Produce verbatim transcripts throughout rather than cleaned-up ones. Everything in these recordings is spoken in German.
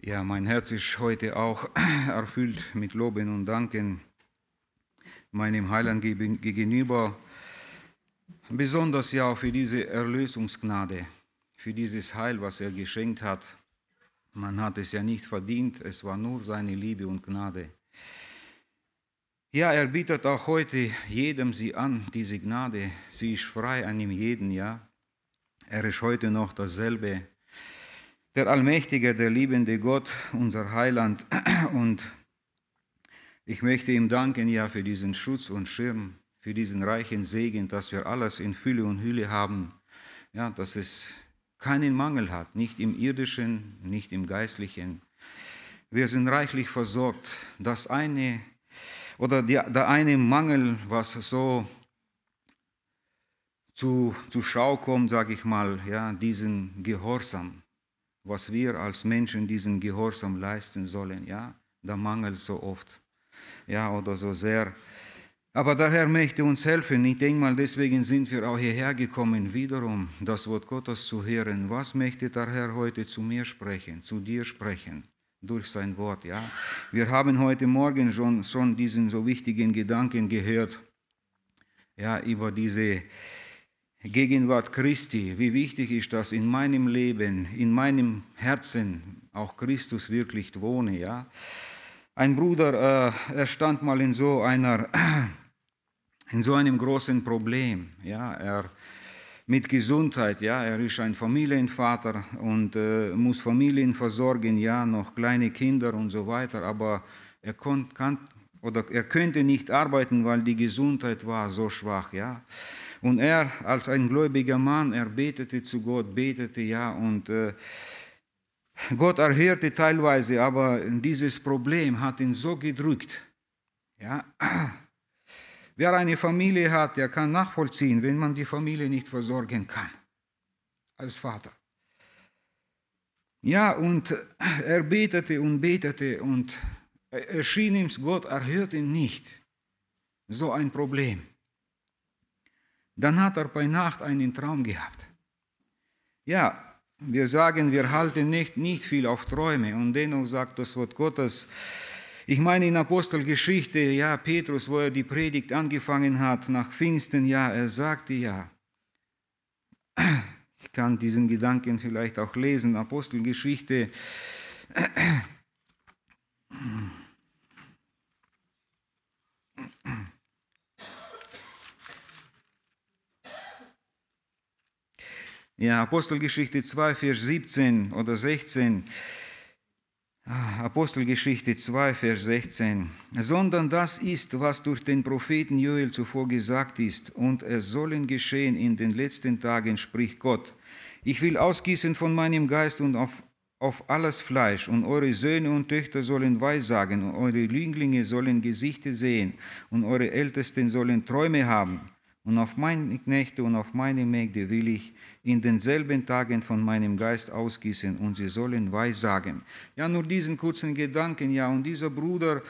Ja, mein Herz ist heute auch erfüllt mit Loben und Danken meinem Heiland gegenüber, besonders ja auch für diese Erlösungsgnade, für dieses Heil, was er geschenkt hat. Man hat es ja nicht verdient, es war nur seine Liebe und Gnade. Ja, er bietet auch heute jedem sie an, diese Gnade. Sie ist frei an ihm jeden, ja. Er ist heute noch dasselbe. Der allmächtige, der liebende Gott, unser Heiland. Und ich möchte ihm danken, ja, für diesen Schutz und Schirm, für diesen reichen Segen, dass wir alles in Fülle und Hülle haben. Ja, dass es keinen Mangel hat, nicht im Irdischen, nicht im Geistlichen. Wir sind reichlich versorgt. Das eine oder die, der eine Mangel, was so zu, zu Schau kommt, sage ich mal, ja, diesen Gehorsam, was wir als Menschen diesen Gehorsam leisten sollen, ja, der mangelt so oft, ja, oder so sehr. Aber der Herr möchte uns helfen. Ich denke mal, deswegen sind wir auch hierher gekommen, wiederum das Wort Gottes zu hören. Was möchte der Herr heute zu mir sprechen, zu dir sprechen, durch sein Wort, ja? Wir haben heute Morgen schon, schon diesen so wichtigen Gedanken gehört, ja, über diese Gegenwart Christi, wie wichtig ist das in meinem Leben, in meinem Herzen, auch Christus wirklich wohne, ja. Ein Bruder, äh, er stand mal in so einer, in so einem großen Problem, ja, er mit Gesundheit, ja, er ist ein Familienvater und äh, muss Familien versorgen, ja, noch kleine Kinder und so weiter, aber er kon, kann, oder er könnte nicht arbeiten, weil die Gesundheit war so schwach, ja. Und er als ein gläubiger Mann, er betete zu Gott, betete, ja, und äh, Gott erhörte teilweise, aber dieses Problem hat ihn so gedrückt. Ja. Wer eine Familie hat, der kann nachvollziehen, wenn man die Familie nicht versorgen kann, als Vater. Ja, und er betete und betete und es schien ihm, Gott erhört ihn nicht. So ein Problem. Dann hat er bei Nacht einen Traum gehabt. Ja, wir sagen, wir halten nicht, nicht viel auf Träume und dennoch sagt das Wort Gottes, ich meine in Apostelgeschichte, ja, Petrus, wo er die Predigt angefangen hat, nach Pfingsten, ja, er sagte ja, ich kann diesen Gedanken vielleicht auch lesen, Apostelgeschichte, ja, Apostelgeschichte zwei, Vers siebzehn oder sechzehn, Apostelgeschichte zwei, Vers sechzehn, sondern das ist, was durch den Propheten Joel zuvor gesagt ist, und es sollen geschehen in den letzten Tagen, spricht Gott. Ich will ausgießen von meinem Geist und auf, auf alles Fleisch, und eure Söhne und Töchter sollen Weissagen, und eure Jünglinge sollen Gesichter sehen, und eure Ältesten sollen Träume haben. Und auf meine Knechte und auf meine Mägde will ich in denselben Tagen von meinem Geist ausgießen, und sie sollen Weissagen. Ja, nur diesen kurzen Gedanken, ja, und dieser Bruder,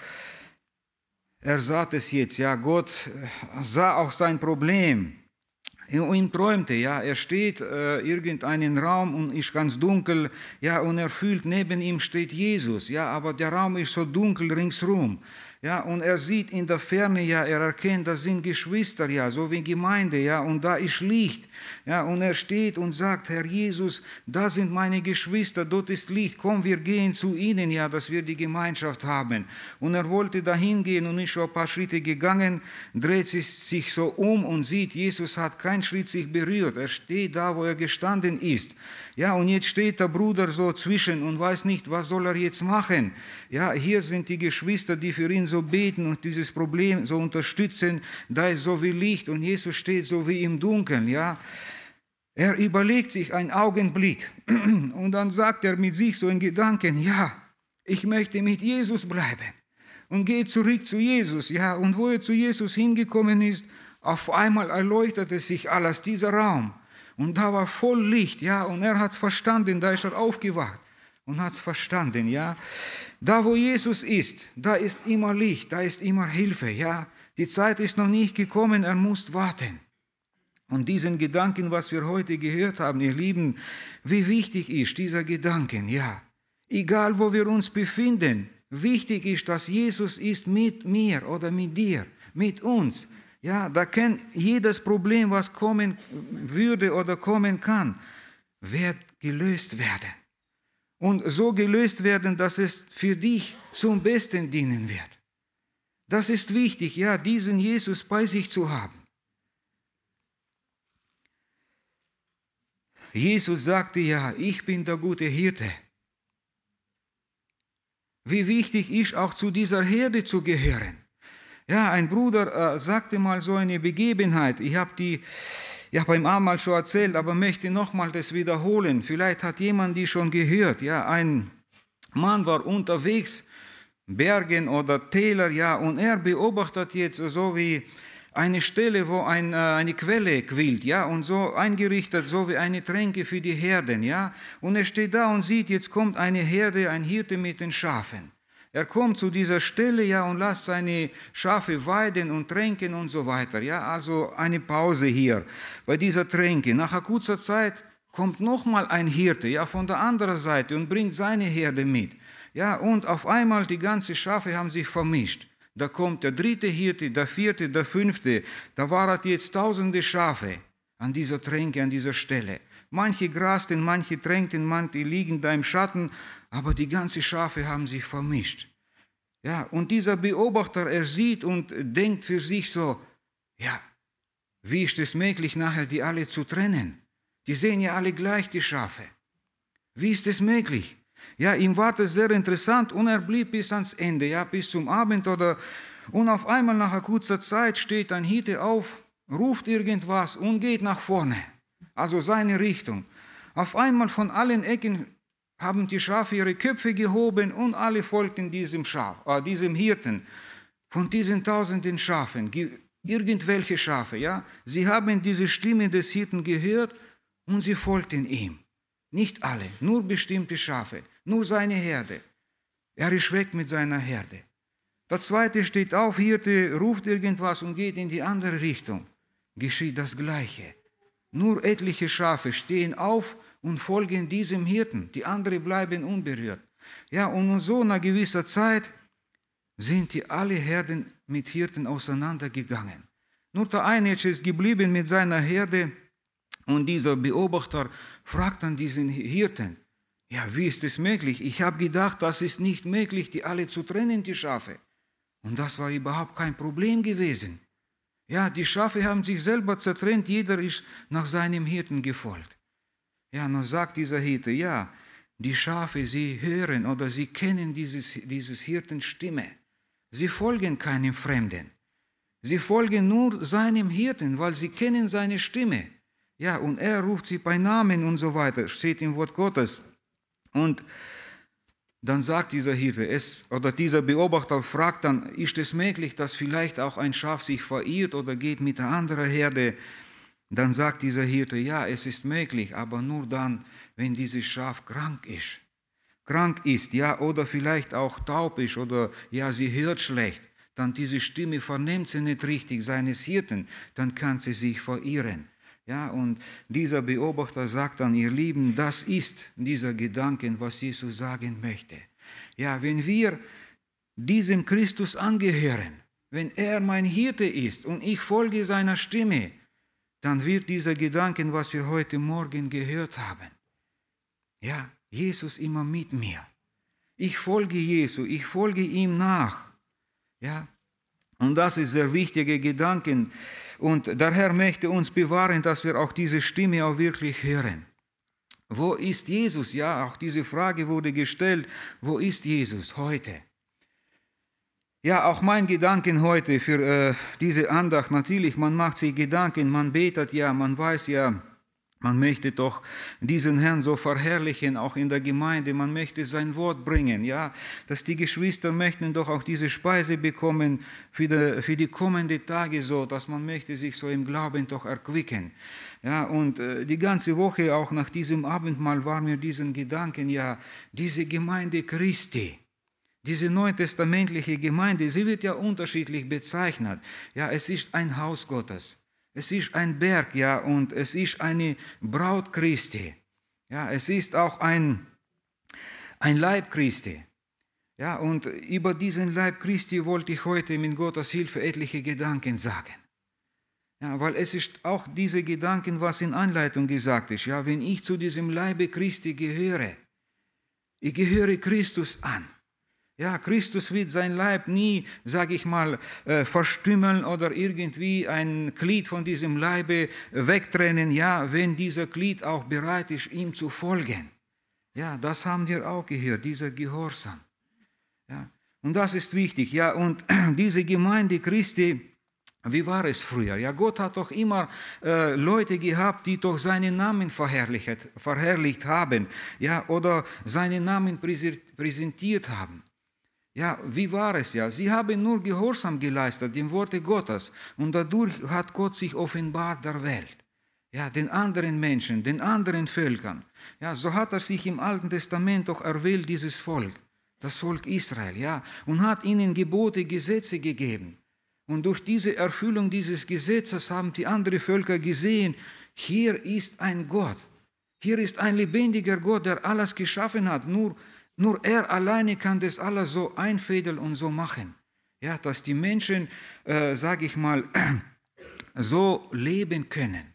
er sah es jetzt, ja, Gott sah auch sein Problem. Und ihm träumte, ja, er steht äh, irgendeinen Raum und ist ganz dunkel, ja, und er fühlt, neben ihm steht Jesus, ja, aber der Raum ist so dunkel ringsrum. Ja, und er sieht in der Ferne, ja, er erkennt, das sind Geschwister, ja, so wie Gemeinde, ja, und da ist Licht, ja, und er steht und sagt, Herr Jesus, da sind meine Geschwister, dort ist Licht, komm, wir gehen zu ihnen, ja, dass wir die Gemeinschaft haben. Und er wollte dahin gehen und ist schon ein paar Schritte gegangen, dreht sich so um und sieht, Jesus hat keinen Schritt sich berührt, er steht da, wo er gestanden ist. Ja, und jetzt steht der Bruder so zwischen und weiß nicht, was soll er jetzt machen. Ja, hier sind die Geschwister, die für ihn so beten und dieses Problem so unterstützen. Da ist so wie Licht und Jesus steht so wie im Dunkeln. Ja, er überlegt sich einen Augenblick und dann sagt er mit sich so in Gedanken, ja, ich möchte mit Jesus bleiben, und geht zurück zu Jesus. Ja, und wo er zu Jesus hingekommen ist, auf einmal erleuchtete sich alles, dieser Raum. Und da war voll Licht, ja, und er hat es verstanden, da ist er aufgewacht und hat es verstanden, ja. Da, wo Jesus ist, da ist immer Licht, da ist immer Hilfe, ja. Die Zeit ist noch nicht gekommen, er muss warten. Und diesen Gedanken, was wir heute gehört haben, ihr Lieben, wie wichtig ist dieser Gedanken, ja. Egal, wo wir uns befinden, wichtig ist, dass Jesus ist mit mir oder mit dir, mit uns. Ja, da kann jedes Problem, was kommen würde oder kommen kann, wird gelöst werden. Und so gelöst werden, dass es für dich zum Besten dienen wird. Das ist wichtig, ja, diesen Jesus bei sich zu haben. Jesus sagte ja, ich bin der gute Hirte. Wie wichtig ist auch zu dieser Herde zu gehören. Ja, ein Bruder äh, sagte mal so eine Begebenheit, ich habe die ja beim Abendmahl schon erzählt, aber möchte nochmal das wiederholen. Vielleicht hat jemand die schon gehört. Ja, ein Mann war unterwegs, Bergen oder Täler, ja, und er beobachtet jetzt so wie eine Stelle, wo ein, äh, eine Quelle quillt, ja, und so eingerichtet, so wie eine Tränke für die Herden, ja. Und er steht da und sieht, jetzt kommt eine Herde, ein Hirte mit den Schafen. Er kommt zu dieser Stelle, ja, und lässt seine Schafe weiden und tränken und so weiter, ja. Also eine Pause hier bei dieser Tränke. Nach einer kurzen Zeit kommt nochmal ein Hirte, ja, von der anderen Seite und bringt seine Herde mit, ja. Und auf einmal die ganzen Schafe haben sich vermischt. Da kommt der dritte Hirte, der vierte, der fünfte. Da waren jetzt tausende Schafe an dieser Tränke, an dieser Stelle. Manche grasten, manche tränkten, manche liegen da im Schatten, aber die ganzen Schafe haben sich vermischt. Ja, und dieser Beobachter, er sieht und denkt für sich so, ja, wie ist es möglich, nachher die alle zu trennen? Die sehen ja alle gleich, die Schafe. Wie ist es möglich? Ja, ihm war das sehr interessant und er blieb bis ans Ende, ja, bis zum Abend oder, und auf einmal nach einer kurzen Zeit steht ein Hirte auf, ruft irgendwas und geht nach vorne, also seine Richtung. Auf einmal von allen Ecken haben die Schafe ihre Köpfe gehoben und alle folgten diesem Schaf, äh, diesem Hirten. Von diesen tausenden Schafen, irgendwelche Schafe, ja, sie haben diese Stimme des Hirten gehört und sie folgten ihm. Nicht alle, nur bestimmte Schafe, nur seine Herde. Er ist weg mit seiner Herde. Der zweite steht auf, Hirte ruft irgendwas und geht in die andere Richtung. Geschieht das Gleiche. Nur etliche Schafe stehen auf und folgen diesem Hirten. Die anderen bleiben unberührt. Ja, und so nach gewisser Zeit sind die alle Herden mit Hirten auseinandergegangen. Nur der eine ist geblieben mit seiner Herde. Und dieser Beobachter fragt dann diesen Hirten, ja, wie ist es möglich? Ich habe gedacht, das ist nicht möglich, die alle zu trennen, die Schafe. Und das war überhaupt kein Problem gewesen. Ja, die Schafe haben sich selber zertrennt, jeder ist nach seinem Hirten gefolgt. Ja, und dann sagt dieser Hirte, ja, die Schafe, sie hören oder sie kennen dieses, dieses Hirtens Stimme. Sie folgen keinem Fremden. Sie folgen nur seinem Hirten, weil sie kennen seine Stimme. Ja, und er ruft sie bei Namen und so weiter, steht im Wort Gottes. Und dann sagt dieser Hirte, es, oder dieser Beobachter fragt dann, ist es möglich, dass vielleicht auch ein Schaf sich verirrt oder geht mit einer anderen Herde? Dann sagt dieser Hirte, ja, es ist möglich, aber nur dann, wenn dieses Schaf krank ist. Krank ist, ja, oder vielleicht auch taub ist oder ja, sie hört schlecht. Dann diese Stimme vernimmt sie nicht richtig seines Hirten, dann kann sie sich verirren. Ja, und dieser Beobachter sagt dann, ihr Lieben, das ist dieser Gedanke, was Jesus sagen möchte. Ja, wenn wir diesem Christus angehören, wenn er mein Hirte ist und ich folge seiner Stimme, dann wird dieser Gedanke, was wir heute Morgen gehört haben, ja, Jesus immer mit mir. Ich folge Jesu, ich folge ihm nach. Ja, und das ist sehr wichtige Gedanken. Und der Herr möchte uns bewahren, dass wir auch diese Stimme auch wirklich hören. Wo ist Jesus? Ja, auch diese Frage wurde gestellt. Wo ist Jesus heute? Ja, auch mein Gedanken heute für äh, diese Andacht. Natürlich, man macht sich Gedanken, man betet ja, man weiß ja, man möchte doch diesen Herrn so verherrlichen, auch in der Gemeinde. Man möchte sein Wort bringen, ja, dass die Geschwister möchten doch auch diese Speise bekommen für die, für die kommenden Tage so, dass man möchte sich so im Glauben doch erquicken. Ja, und äh, die ganze Woche auch nach diesem Abendmahl war mir diesen Gedanken, ja, diese Gemeinde Christi, diese neutestamentliche Gemeinde, sie wird ja unterschiedlich bezeichnet. Ja, es ist ein Haus Gottes. Es ist ein Berg, ja, und es ist eine Braut Christi. Ja, es ist auch ein, ein Leib Christi. Ja, und über diesen Leib Christi wollte ich heute mit Gottes Hilfe etliche Gedanken sagen. Ja, weil es ist auch diese Gedanken, was in Einleitung gesagt ist. Ja, wenn ich zu diesem Leibe Christi gehöre, ich gehöre Christus an. Ja, Christus wird sein Leib nie, sage ich mal, äh, verstümmeln oder irgendwie ein Glied von diesem Leibe wegtrennen, ja, wenn dieser Glied auch bereit ist, ihm zu folgen. Ja, das haben wir auch gehört, dieser Gehorsam. Ja, und das ist wichtig. Ja, und diese Gemeinde Christi, wie war es früher? Ja, Gott hat doch immer äh, Leute gehabt, die doch seinen Namen verherrlicht, verherrlicht haben, ja, oder seinen Namen präsentiert haben. Ja, wie war es ja? Sie haben nur Gehorsam geleistet, dem Worte Gottes, und dadurch hat Gott sich offenbart der Welt. Ja, den anderen Menschen, den anderen Völkern. Ja, so hat er sich im Alten Testament doch erwählt, dieses Volk, das Volk Israel, ja, und hat ihnen Gebote, Gesetze gegeben. Und durch diese Erfüllung dieses Gesetzes haben die anderen Völker gesehen, hier ist ein Gott, hier ist ein lebendiger Gott, der alles geschaffen hat. Nur, nur er alleine kann das alles so einfädeln und so machen. Ja, dass die Menschen, äh, sage ich mal, so leben können.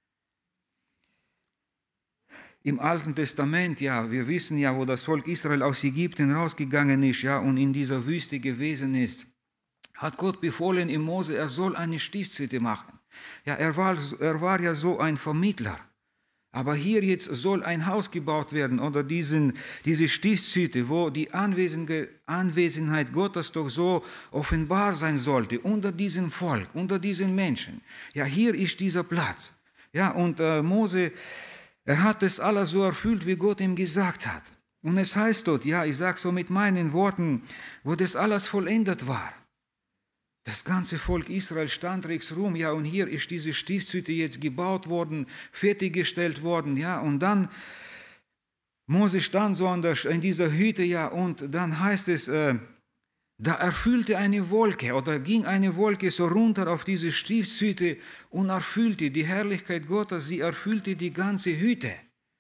Im Alten Testament, ja, wir wissen ja, wo das Volk Israel aus Ägypten rausgegangen ist, ja, und in dieser Wüste gewesen ist, hat Gott befohlen im Mose, er soll eine Stiftshütte machen. Ja, er war, er war ja so ein Vermittler. Aber hier jetzt soll ein Haus gebaut werden oder diesen, diese Stiftshütte, wo die Anwesenheit Gottes doch so offenbar sein sollte, unter diesem Volk, unter diesen Menschen. Ja, hier ist dieser Platz. Ja, und äh, Mose, er hat es alles so erfüllt, wie Gott ihm gesagt hat. Und es heißt dort, ja, ich sage so mit meinen Worten, wo das alles vollendet war. Das ganze Volk Israel stand ringsherum, ja, und hier ist diese Stiftshütte jetzt gebaut worden, fertiggestellt worden, ja, und dann, Mose stand so in dieser Hütte, ja, und dann heißt es, äh, da erfüllte eine Wolke oder ging eine Wolke so runter auf diese Stiftshütte und erfüllte die Herrlichkeit Gottes, sie erfüllte die ganze Hütte.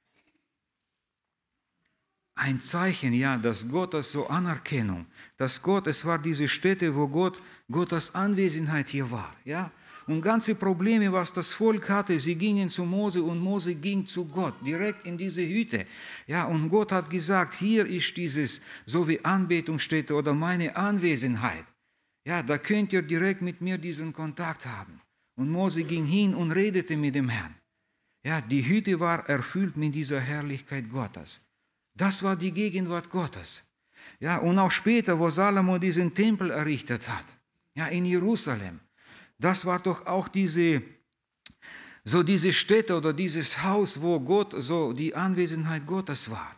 Ein Zeichen, ja, dass Gottes so Anerkennung, dass Gott, es war diese Stätte, wo Gott, Gottes Anwesenheit hier war, ja. Und ganze Probleme, was das Volk hatte, sie gingen zu Mose und Mose ging zu Gott, direkt in diese Hütte. Ja, und Gott hat gesagt, hier ist dieses, so wie Anbetungsstätte oder meine Anwesenheit. Ja, da könnt ihr direkt mit mir diesen Kontakt haben. Und Mose ging hin und redete mit dem Herrn. Ja, die Hütte war erfüllt mit dieser Herrlichkeit Gottes. Das war die Gegenwart Gottes. Ja, und auch später, wo Salomo diesen Tempel errichtet hat, ja, in Jerusalem, das war doch auch diese, so diese Stätte oder dieses Haus, wo Gott, so die Anwesenheit Gottes war.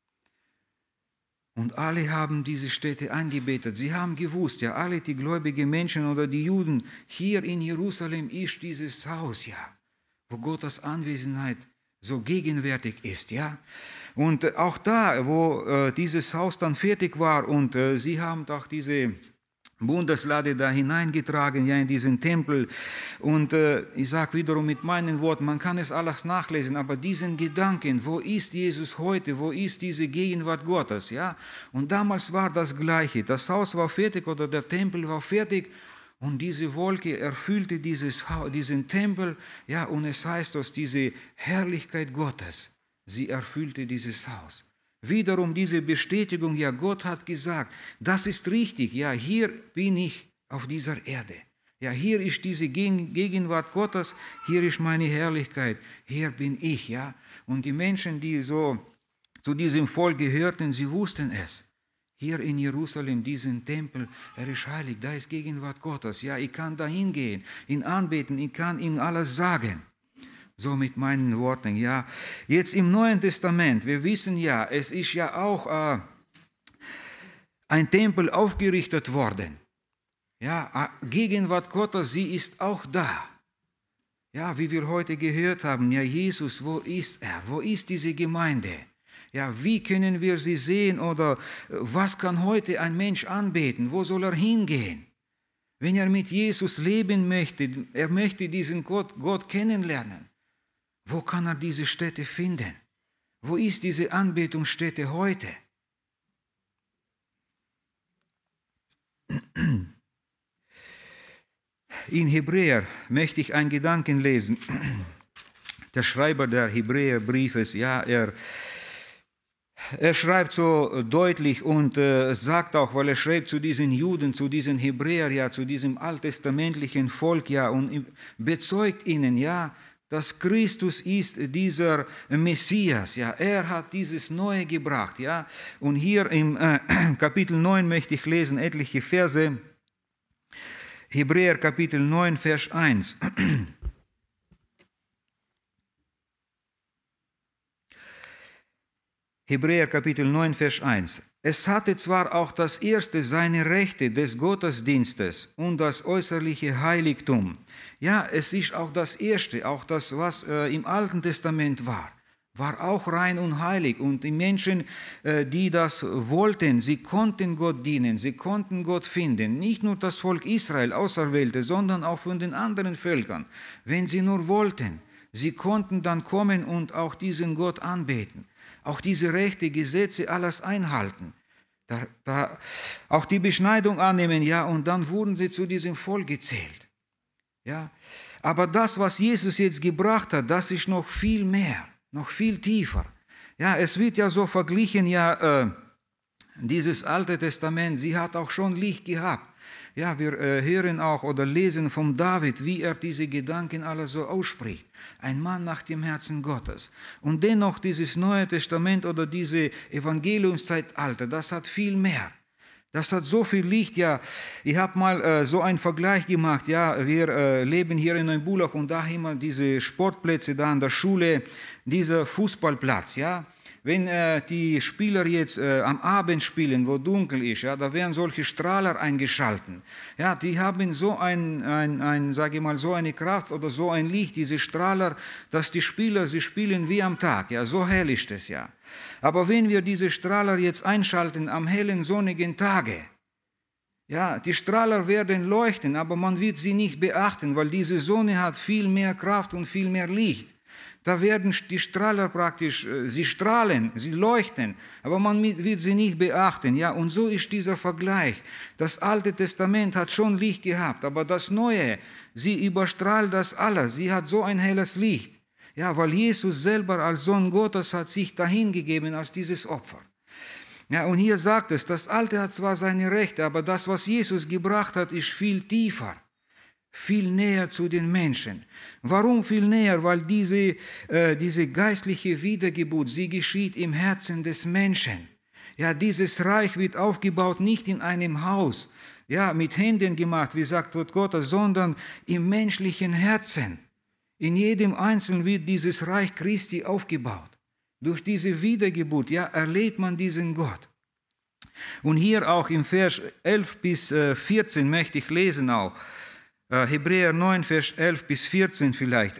Und alle haben diese Stätte angebetet. Sie haben gewusst, ja, alle die gläubigen Menschen oder die Juden, hier in Jerusalem ist dieses Haus, ja, wo Gottes Anwesenheit so gegenwärtig ist, ja. Und auch da, wo äh, dieses Haus dann fertig war und äh, sie haben doch diese Bundeslade da hineingetragen, ja, in diesen Tempel. Und äh, ich sage wiederum mit meinen Worten, man kann es alles nachlesen, aber diesen Gedanken, wo ist Jesus heute, wo ist diese Gegenwart Gottes, ja? Und damals war das Gleiche. Das Haus war fertig oder der Tempel war fertig und diese Wolke erfüllte dieses Haus, diesen Tempel, ja, und es heißt, dass diese Herrlichkeit Gottes, sie erfüllte dieses Haus. Wiederum diese Bestätigung, ja, Gott hat gesagt, das ist richtig, ja, hier bin ich auf dieser Erde. Ja, hier ist diese Gegenwart Gottes, hier ist meine Herrlichkeit, hier bin ich, ja. Und die Menschen, die so zu diesem Volk gehörten, sie wussten es. Hier in Jerusalem, diesen Tempel, er ist heilig, da ist Gegenwart Gottes. Ja, ich kann da hingehen, ihn anbeten, ich kann ihm alles sagen. So mit meinen Worten, ja. Jetzt im Neuen Testament, wir wissen ja, es ist ja auch äh, ein Tempel aufgerichtet worden. Ja, Gegenwart Gottes, sie ist auch da. Ja, wie wir heute gehört haben, ja, Jesus, wo ist er? Wo ist diese Gemeinde? Ja, wie können wir sie sehen oder was kann heute ein Mensch anbeten? Wo soll er hingehen? Wenn er mit Jesus leben möchte, er möchte diesen Gott, Gott kennenlernen. Wo kann er diese Stätte finden? Wo ist diese Anbetungsstätte heute? in Hebräer möchte ich einen Gedanken lesen. Der Schreiber der Hebräerbriefes, ja, er, er schreibt so deutlich und äh, sagt auch, weil er schreibt zu diesen Juden, zu diesen Hebräern, ja, zu diesem alttestamentlichen Volk, ja, und bezeugt ihnen, ja, dass Christus ist dieser Messias, ja, er hat dieses Neue gebracht, ja, und hier im äh, Kapitel neun möchte ich lesen etliche Verse, Hebräer Kapitel neun, Vers eins. Hebräer Kapitel neun, Vers eins. Es hatte zwar auch das erste seine Rechte des Gottesdienstes und das äußerliche Heiligtum. Ja, es ist auch das erste, auch das, was äh, im Alten Testament war, war auch rein und heilig. Und die Menschen, äh, die das wollten, sie konnten Gott dienen, sie konnten Gott finden. Nicht nur das Volk Israel, Auserwählte, sondern auch von den anderen Völkern, wenn sie nur wollten. Sie konnten dann kommen und auch diesen Gott anbeten. Auch diese Rechte, Gesetze, alles einhalten. Da, da, auch die Beschneidung annehmen, ja, und dann wurden sie zu diesem Volk gezählt. Ja, aber das, was Jesus jetzt gebracht hat, das ist noch viel mehr, noch viel tiefer. Ja, es wird ja so verglichen, ja, äh, dieses Alte Testament, sie hat auch schon Licht gehabt. Ja, wir äh, hören auch oder lesen von David, wie er diese Gedanken alle so ausspricht. Ein Mann nach dem Herzen Gottes. Und dennoch dieses Neue Testament oder diese Evangeliumszeitalter, das hat viel mehr. Das hat so viel Licht, ja. Ich habe mal äh, so einen Vergleich gemacht, ja. Wir äh, leben hier in Neubulach und da immer diese Sportplätze da an der Schule, dieser Fußballplatz, ja. Wenn äh, die Spieler jetzt äh, am Abend spielen, wo dunkel ist, ja, da werden solche Strahler eingeschalten. Ja, die haben so ein, ein, ein, sage ich mal, so eine Kraft oder so ein Licht, diese Strahler, dass die Spieler, sie spielen wie am Tag. Ja, so hell ist es ja. Aber wenn wir diese Strahler jetzt einschalten am hellen sonnigen Tage, ja, die Strahler werden leuchten, aber man wird sie nicht beachten, weil diese Sonne hat viel mehr Kraft und viel mehr Licht. Da werden die Strahler praktisch, sie strahlen, sie leuchten, aber man wird sie nicht beachten. Ja, und so ist dieser Vergleich. Das Alte Testament hat schon Licht gehabt, aber das Neue, sie überstrahlt das alles. Sie hat so ein helles Licht. Ja, weil Jesus selber als Sohn Gottes hat sich dahingegeben als dieses Opfer. Ja, und hier sagt es, das Alte hat zwar seine Rechte, aber das, was Jesus gebracht hat, ist viel tiefer. Viel näher zu den Menschen. Warum viel näher? Weil diese, äh, diese geistliche Wiedergeburt, sie geschieht im Herzen des Menschen. Ja, dieses Reich wird aufgebaut nicht in einem Haus, ja, mit Händen gemacht, wie sagt Wort Gottes, sondern im menschlichen Herzen. In jedem Einzelnen wird dieses Reich Christi aufgebaut. Durch diese Wiedergeburt, ja, erlebt man diesen Gott. Und hier auch im Vers elf bis vierzehn möchte ich lesen auch, Hebräer neun, Vers elf bis vierzehn vielleicht.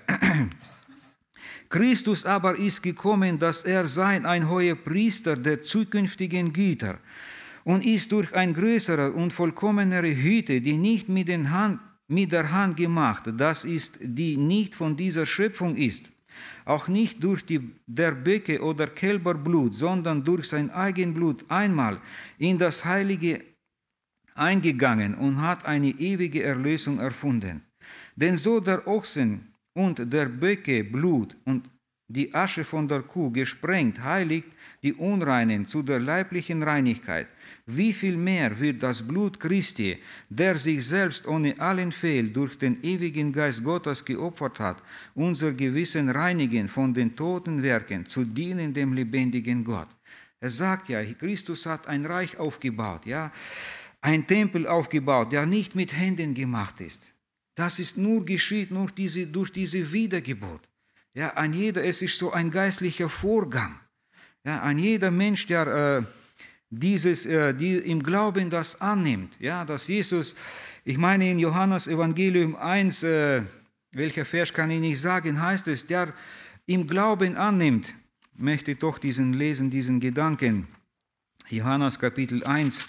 Christus aber ist gekommen, dass er sein ein hoher Priester der zukünftigen Güter und ist durch ein größerer und vollkommenere Hütte, die nicht mit, den Hand, mit der Hand gemacht, das ist, die nicht von dieser Schöpfung ist, auch nicht durch die, der Böcke oder Kälberblut, sondern durch sein Eigenblut einmal in das Heilige eingegangen und hat eine ewige Erlösung erfunden. Denn so der Ochsen und der Böcke Blut und die Asche von der Kuh gesprengt heiligt die Unreinen zu der leiblichen Reinigkeit, wie viel mehr wird das Blut Christi, der sich selbst ohne allen Fehl durch den ewigen Geist Gottes geopfert hat, unser Gewissen reinigen von den toten Werken zu dienen dem lebendigen Gott. Er sagt ja, Christus hat ein Reich aufgebaut, ja, ein Tempel aufgebaut, der nicht mit Händen gemacht ist. Das ist nur geschieht nur diese, durch diese Wiedergeburt. Ja, ein jeder, es ist so ein geistlicher Vorgang. Ja, ein jeder Mensch, der äh, dieses, äh, die im Glauben das annimmt, ja, dass Jesus, ich meine in Johannes Evangelium eins, äh, welcher Vers kann ich nicht sagen, heißt es, der im Glauben annimmt, möchte ich doch diesen lesen, diesen Gedanken. Johannes Kapitel eins,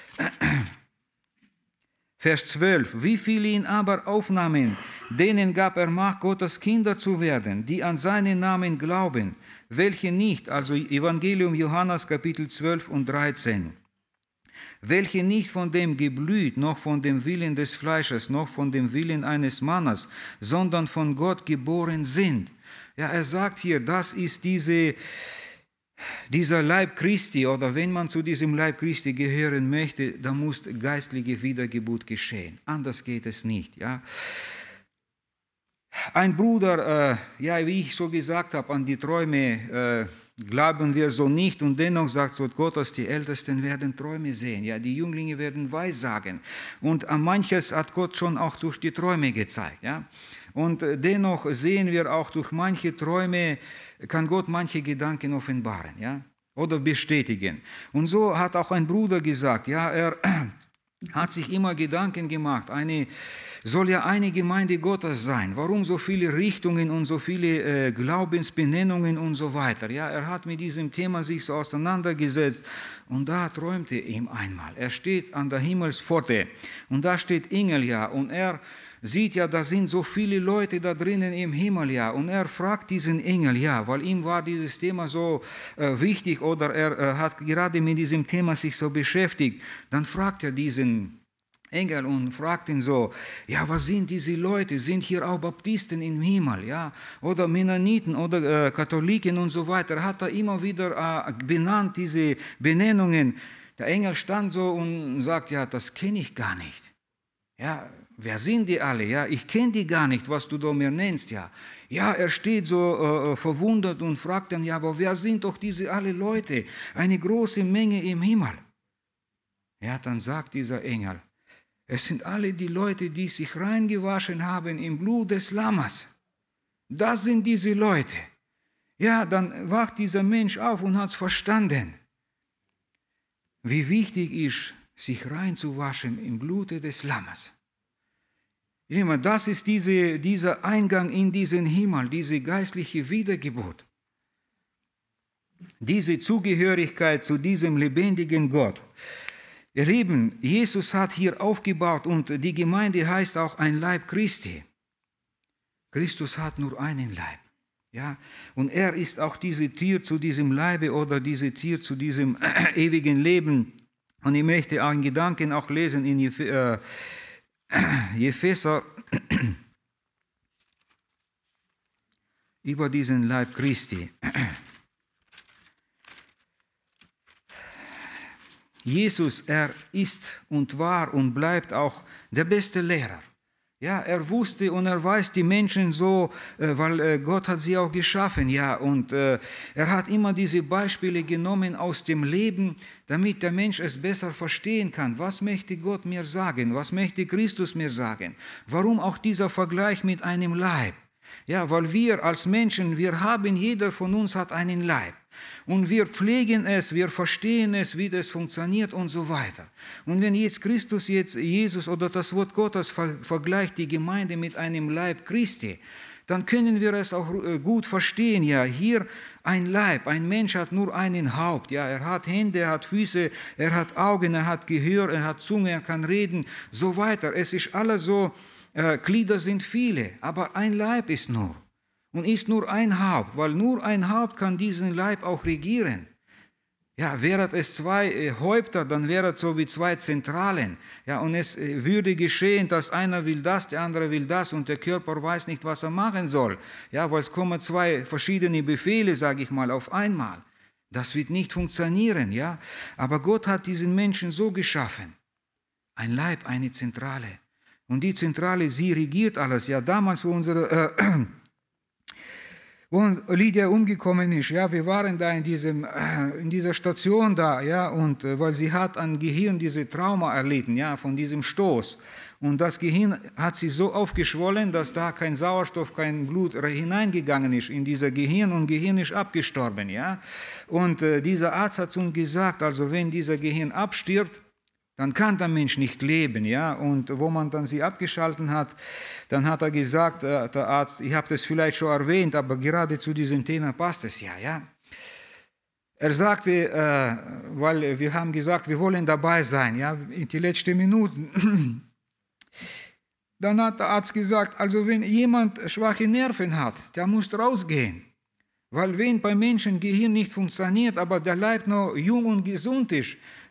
Vers zwölf. Wie viele ihn aber aufnahmen, denen gab er Macht, Gottes Kinder zu werden, die an seinen Namen glauben, welche nicht, also Evangelium Johannes Kapitel zwölf und dreizehn. welche nicht von dem Geblüt, noch von dem Willen des Fleisches, noch von dem Willen eines Mannes, sondern von Gott geboren sind. Ja, er sagt hier, das ist diese, dieser Leib Christi, oder wenn man zu diesem Leib Christi gehören möchte, dann muss geistliche Wiedergeburt geschehen. Anders geht es nicht. Ja. Ein Bruder, äh, ja, wie ich so gesagt habe, an die Träume äh, glauben wir so nicht, und dennoch sagt so Gott, dass die Ältesten werden Träume sehen, ja, die Jünglinge werden Weissagen, und an manches hat Gott schon auch durch die Träume gezeigt, ja, und dennoch sehen wir auch durch manche Träume, kann Gott manche Gedanken offenbaren, ja, oder bestätigen. Und so hat auch ein Bruder gesagt, ja, er hat sich immer Gedanken gemacht, eine soll ja eine Gemeinde Gottes sein. Warum so viele Richtungen und so viele äh, Glaubensbenennungen und so weiter? Ja, er hat mit diesem Thema sich so auseinandergesetzt, und da träumte ihm einmal. Er steht an der Himmelspforte und da steht Engel, ja, und er sieht ja, da sind so viele Leute da drinnen im Himmel, ja, und er fragt diesen Engel, ja, weil ihm war dieses Thema so äh, wichtig, oder er äh, hat gerade mit diesem Thema sich so beschäftigt. Dann fragt er diesen Engel und fragt ihn so, ja, was sind diese Leute? Sind hier auch Baptisten im Himmel, ja, oder Mennoniten oder äh, Katholiken und so weiter? Er hat da immer wieder äh, benannt, diese Benennungen. Der Engel stand so und sagt, ja, das kenne ich gar nicht. Ja, wer sind die alle? Ja, ich kenne die gar nicht, was du da mir nennst, ja. Ja, er steht so äh, verwundert und fragt dann, ja, aber wer sind doch diese alle Leute? Eine große Menge im Himmel. Ja, dann sagt dieser Engel, es sind alle die Leute, die sich reingewaschen haben im Blut des Lammes. Das sind diese Leute. Ja, dann wacht dieser Mensch auf und hat es verstanden, wie wichtig ist, sich reinzuwaschen im Blute des Lammes. Das ist diese, dieser Eingang in diesen Himmel, diese geistliche Wiedergeburt. Diese Zugehörigkeit zu diesem lebendigen Gott. Ihr Lieben, Jesus hat hier aufgebaut, und die Gemeinde heißt auch ein Leib Christi. Christus hat nur einen Leib. Ja? Und er ist auch diese Tür zu diesem Leibe, oder diese Tür zu diesem äh, ewigen Leben. Und ich möchte einen Gedanken auch lesen in äh, Epheser über diesen Leib Christi. Jesus, er ist und war und bleibt auch der beste Lehrer. Ja, er wusste und er weiß die Menschen so, weil Gott hat sie auch geschaffen, ja, und er hat immer diese Beispiele genommen aus dem Leben, damit der Mensch es besser verstehen kann. Was möchte Gott mir sagen? Was möchte Christus mir sagen? Warum auch dieser Vergleich mit einem Leib? Ja, weil wir als Menschen, wir haben, jeder von uns hat einen Leib. Und wir pflegen es, wir verstehen es, wie das funktioniert und so weiter. Und wenn jetzt Christus, jetzt Jesus oder das Wort Gottes vergleicht die Gemeinde mit einem Leib Christi, dann können wir es auch gut verstehen. Ja, hier ein Leib, ein Mensch hat nur einen Haupt. Ja, er hat Hände, er hat Füße, er hat Augen, er hat Gehör, er hat Zunge, er kann reden, so weiter. Es ist alles so, äh, Glieder sind viele, aber ein Leib ist nur. Und ist nur ein Haupt, weil nur ein Haupt kann diesen Leib auch regieren. Ja, wäre es zwei äh, Häupter, dann wäre es so wie zwei Zentralen. Ja, und es äh, würde geschehen, dass einer will das, der andere will das, und der Körper weiß nicht, was er machen soll. Ja, weil es kommen zwei verschiedene Befehle, sage ich mal, auf einmal. Das wird nicht funktionieren, ja. Aber Gott hat diesen Menschen so geschaffen. Ein Leib, eine Zentrale. Und die Zentrale, sie regiert alles. Ja, damals, wo unsere... Äh, Und Lydia umgekommen ist, ja, wir waren da in, diesem, in dieser Station da, ja, und weil sie hat an Gehirn diese Trauma erlitten, ja, von diesem Stoß. Und das Gehirn hat sie so aufgeschwollen, dass da kein Sauerstoff, kein Blut hineingegangen ist in dieser Gehirn, und Gehirn ist abgestorben, ja. Und äh, dieser Arzt hat uns gesagt, also wenn dieser Gehirn abstirbt, dann kann der Mensch nicht leben, ja. Und wo man dann sie abgeschalten hat, dann hat er gesagt, äh, der Arzt, ich habe das vielleicht schon erwähnt, aber gerade zu diesem Thema passt es ja, ja. Er sagte, äh, weil wir haben gesagt, wir wollen dabei sein, ja, in die letzten Minuten. Dann hat der Arzt gesagt, also wenn jemand schwache Nerven hat, der muss rausgehen. Weil wenn bei Menschen Gehirn nicht funktioniert, aber der Leib noch jung und gesund ist,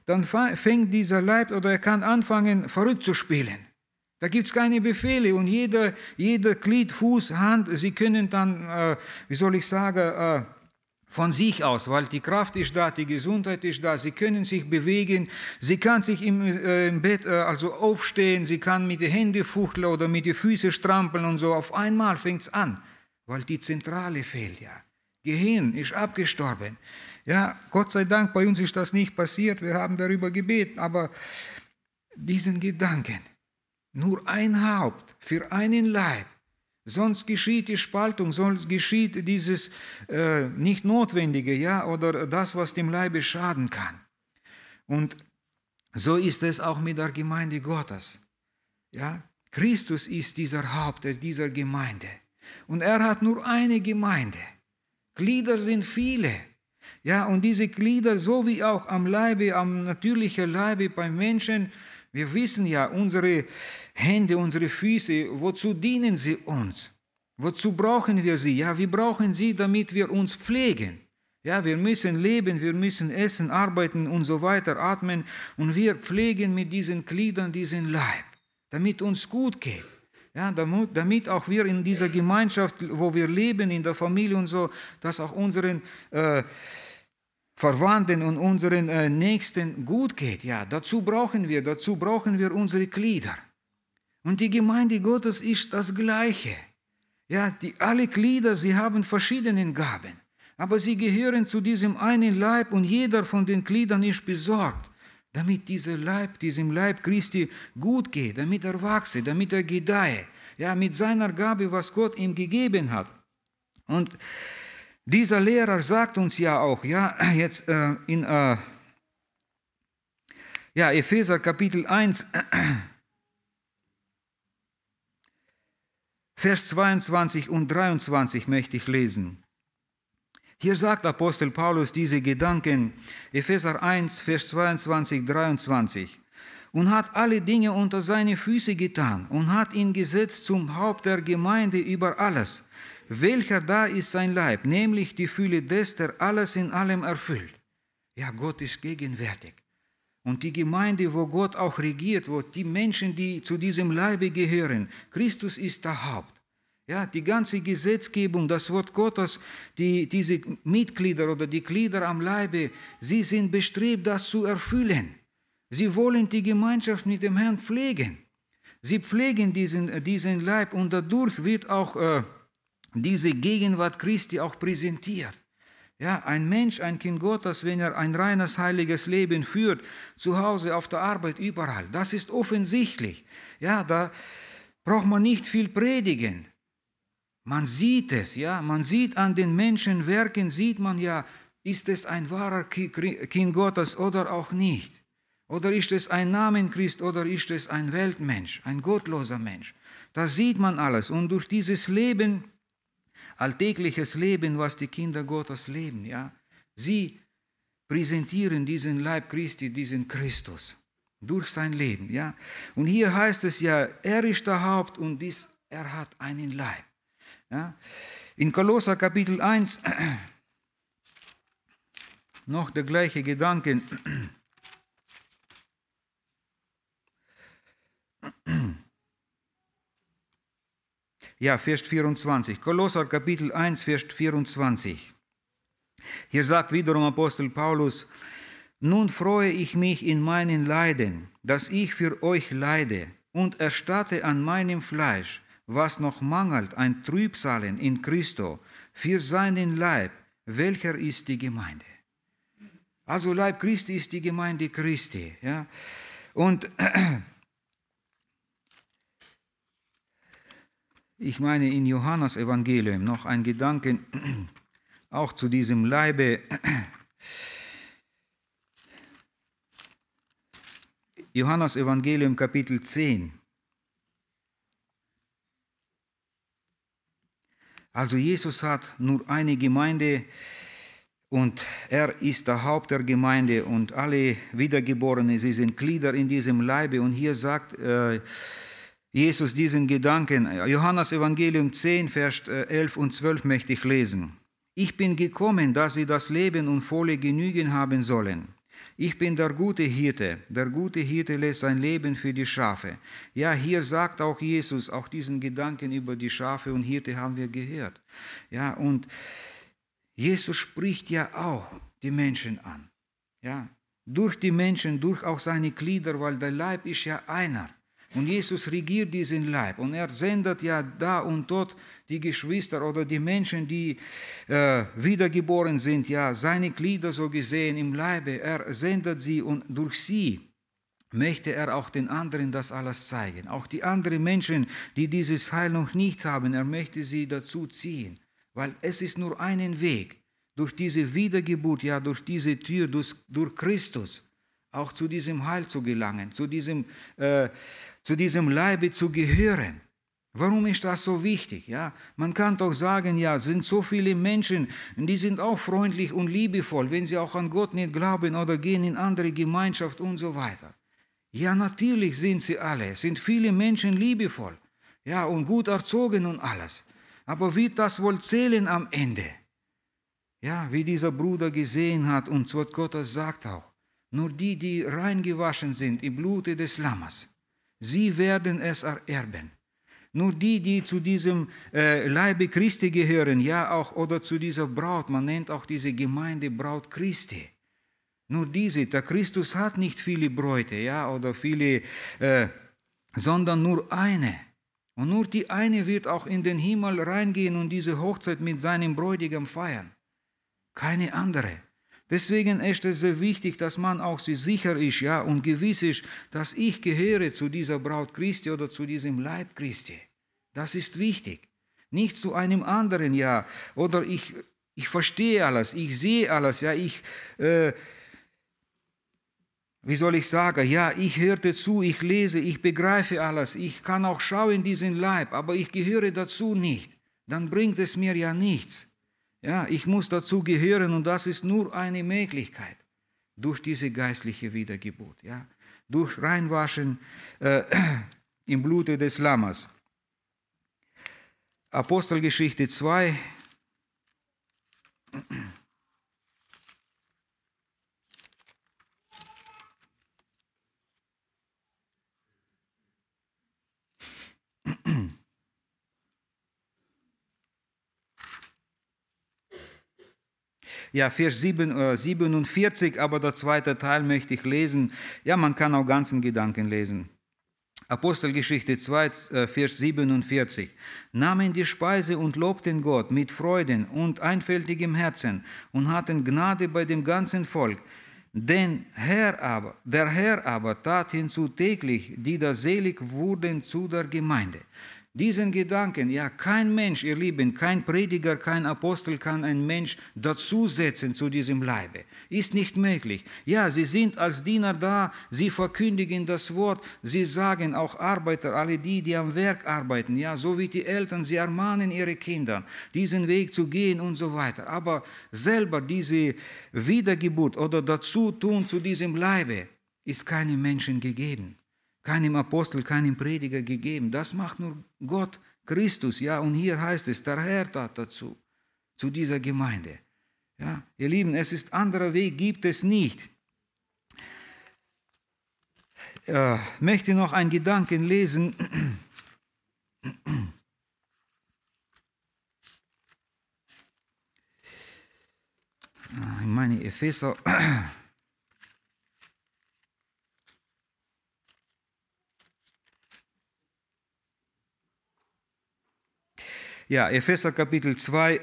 dann fängt dieser Leib oder er kann anfangen, verrückt zu spielen. Da gibt es keine Befehle und jeder, jeder Glied, Fuß, Hand, sie können dann, äh, wie soll ich sagen, äh, von sich aus, weil die Kraft ist da, die Gesundheit ist da, sie können sich bewegen, sie kann sich im, äh, im Bett äh, also aufstehen, sie kann mit den Händen fuchteln oder mit den Füßen strampeln und so. Auf einmal fängt es an, weil die Zentrale fehlt, ja. Gehirn ist abgestorben. Ja, Gott sei Dank, bei uns ist das nicht passiert, wir haben darüber gebeten, aber diesen Gedanken, nur ein Haupt für einen Leib, sonst geschieht die Spaltung, sonst geschieht dieses äh, nicht Notwendige, ja, oder das, was dem Leibe schaden kann. Und so ist es auch mit der Gemeinde Gottes. Ja, Christus ist dieser Haupt dieser Gemeinde. Und er hat nur eine Gemeinde. Glieder sind viele. Ja, und diese Glieder, so wie auch am Leibe, am natürlichen Leibe beim Menschen, wir wissen ja, unsere Hände, unsere Füße, wozu dienen sie uns? Wozu brauchen wir sie? Ja, wir brauchen sie, damit wir uns pflegen. Ja, wir müssen leben, wir müssen essen, arbeiten und so weiter, atmen. Und wir pflegen mit diesen Gliedern diesen Leib, damit uns gut geht. Ja, damit, damit auch wir in dieser Gemeinschaft, wo wir leben, in der Familie und so, dass auch unseren äh, Verwandten und unseren äh, Nächsten gut geht. Ja, dazu brauchen wir, dazu brauchen wir unsere Glieder. Und die Gemeinde Gottes ist das Gleiche. Ja, die, alle Glieder, sie haben verschiedene Gaben, aber sie gehören zu diesem einen Leib und jeder von den Gliedern ist besorgt, damit dieser Leib, diesem Leib Christi gut geht, damit er wachse, damit er gedeihe, ja, mit seiner Gabe, was Gott ihm gegeben hat. Und dieser Lehrer sagt uns ja auch, ja, jetzt äh, in äh, ja, Epheser Kapitel eins, Vers zweiundzwanzig und dreiundzwanzig möchte ich lesen. Hier sagt Apostel Paulus diese Gedanken, Epheser eins, Vers zweiundzwanzig, dreiundzwanzig. Und hat alle Dinge unter seine Füße getan und hat ihn gesetzt zum Haupt der Gemeinde über alles, welcher da ist sein Leib, nämlich die Fülle des, der alles in allem erfüllt. Ja, Gott ist gegenwärtig. Und die Gemeinde, wo Gott auch regiert, wo die Menschen, die zu diesem Leibe gehören, Christus ist der Haupt. Ja, die ganze Gesetzgebung, das Wort Gottes, die, diese Mitglieder oder die Glieder am Leibe, sie sind bestrebt, das zu erfüllen. Sie wollen die Gemeinschaft mit dem Herrn pflegen. Sie pflegen diesen, diesen Leib und dadurch wird auch äh, diese Gegenwart Christi auch präsentiert. Ja, ein Mensch, ein Kind Gottes, wenn er ein reines, heiliges Leben führt, zu Hause, auf der Arbeit, überall, das ist offensichtlich. Ja, da braucht man nicht viel predigen. Man sieht es, ja, man sieht an den Menschenwerken, sieht man ja, ist es ein wahrer Kind Gottes oder auch nicht? Oder ist es ein Namenchrist oder ist es ein Weltmensch, ein gottloser Mensch? Da sieht man alles und durch dieses Leben, alltägliches Leben, was die Kinder Gottes leben, ja, sie präsentieren diesen Leib Christi, diesen Christus durch sein Leben, ja. Und hier heißt es ja, er ist der Haupt und dies, er hat einen Leib. Ja. In Kolosser Kapitel eins noch der gleiche Gedanke. Ja, Vers vierundzwanzig. Kolosser Kapitel eins, Vers vierundzwanzig. Hier sagt wiederum Apostel Paulus, nun freue ich mich in meinen Leiden, dass ich für euch leide und erstatte an meinem Fleisch, was noch mangelt, ein Trübsalen in Christo, für seinen Leib, welcher ist die Gemeinde. Also Leib Christi ist die Gemeinde Christi. Ja? Und ich meine in Johannes Evangelium noch ein Gedanke auch zu diesem Leibe. Johannes Evangelium Kapitel zehn. Also Jesus hat nur eine Gemeinde und er ist der Haupt der Gemeinde und alle Wiedergeborenen, sie sind Glieder in diesem Leibe. Und hier sagt äh, Jesus diesen Gedanken, Johannes Evangelium zehn, Vers elf und zwölf möchte ich lesen. Ich bin gekommen, dass sie das Leben und volle Genügen haben sollen. Ich bin der gute Hirte. Der gute Hirte lässt sein Leben für die Schafe. Ja, hier sagt auch Jesus, auch diesen Gedanken über die Schafe und Hirte haben wir gehört. Ja, und Jesus spricht ja auch die Menschen an. Ja, durch die Menschen, durch auch seine Glieder, weil der Leib ist ja einer. Und Jesus regiert diesen Leib und er sendet ja da und dort die Geschwister oder die Menschen, die äh, wiedergeboren sind, ja, seine Glieder so gesehen im Leibe. Er sendet sie und durch sie möchte er auch den anderen das alles zeigen. Auch die anderen Menschen, die dieses Heil noch nicht haben, er möchte sie dazu ziehen. Weil es ist nur einen Weg, durch diese Wiedergeburt, ja, durch diese Tür, durch, durch Christus, auch zu diesem Heil zu gelangen, zu diesem, äh, zu diesem Leibe zu gehören. Warum ist das so wichtig? Ja, man kann doch sagen, ja, es sind so viele Menschen, die sind auch freundlich und liebevoll, wenn sie auch an Gott nicht glauben oder gehen in andere Gemeinschaft und so weiter. Ja, natürlich sind sie alle, sind viele Menschen liebevoll, ja, und gut erzogen und alles. Aber wird das wohl zählen am Ende? Ja, wie dieser Bruder gesehen hat und Wort Gottes sagt auch, nur die, die reingewaschen sind im Blute des Lammes, sie werden es ererben. Nur die, die zu diesem äh, Leibe Christi gehören, ja auch, oder zu dieser Braut, man nennt auch diese Gemeinde Braut Christi. Nur diese, der Christus hat nicht viele Bräute, ja, oder viele, äh, sondern nur eine. Und nur die eine wird auch in den Himmel reingehen und diese Hochzeit mit seinem Bräutigam feiern. Keine andere. Deswegen ist es sehr wichtig, dass man auch sich sicher ist, ja, und gewiss ist, dass ich gehöre zu dieser Braut Christi oder zu diesem Leib Christi. Das ist wichtig. Nicht zu einem anderen, ja, oder ich, ich verstehe alles, ich sehe alles, ja, ich, äh, wie soll ich sagen, ja, ich hörte zu, ich lese, ich begreife alles, ich kann auch schauen in diesen Leib, aber ich gehöre dazu nicht. Dann bringt es mir ja nichts. Ja, ich muss dazu gehören und das ist nur eine Möglichkeit durch diese geistliche Wiedergeburt, ja, durch Reinwaschen äh, im Blute des Lammes. Apostelgeschichte zwei. Ja, Vers siebenundvierzig, aber der zweite Teil möchte ich lesen. Ja, man kann auch ganzen Gedanken lesen. Apostelgeschichte zwei, Vers siebenundvierzig. Nahmen die Speise und lobten Gott mit Freuden und einfältigem Herzen und hatten Gnade bei dem ganzen Volk. Denn Herr aber, der Herr aber tat hinzu täglich, die da selig wurden zu der Gemeinde. Diesen Gedanken, ja, kein Mensch, ihr Lieben, kein Prediger, kein Apostel kann ein Mensch dazusetzen zu diesem Leibe. Ist nicht möglich. Ja, sie sind als Diener da, sie verkündigen das Wort, sie sagen auch Arbeiter, alle die, die am Werk arbeiten, ja, so wie die Eltern, sie ermahnen ihre Kinder, diesen Weg zu gehen und so weiter. Aber selber diese Wiedergeburt oder Dazutun zu diesem Leibe ist keinem Menschen gegeben. Keinem Apostel, keinem Prediger gegeben. Das macht nur Gott, Christus. Ja, und hier heißt es, der Herr tat dazu, zu dieser Gemeinde. Ja, ihr Lieben, es ist anderer Weg, gibt es nicht. Ich äh, möchte noch einen Gedanken lesen. Ich meine Epheser. Ja, Epheser Kapitel zwei.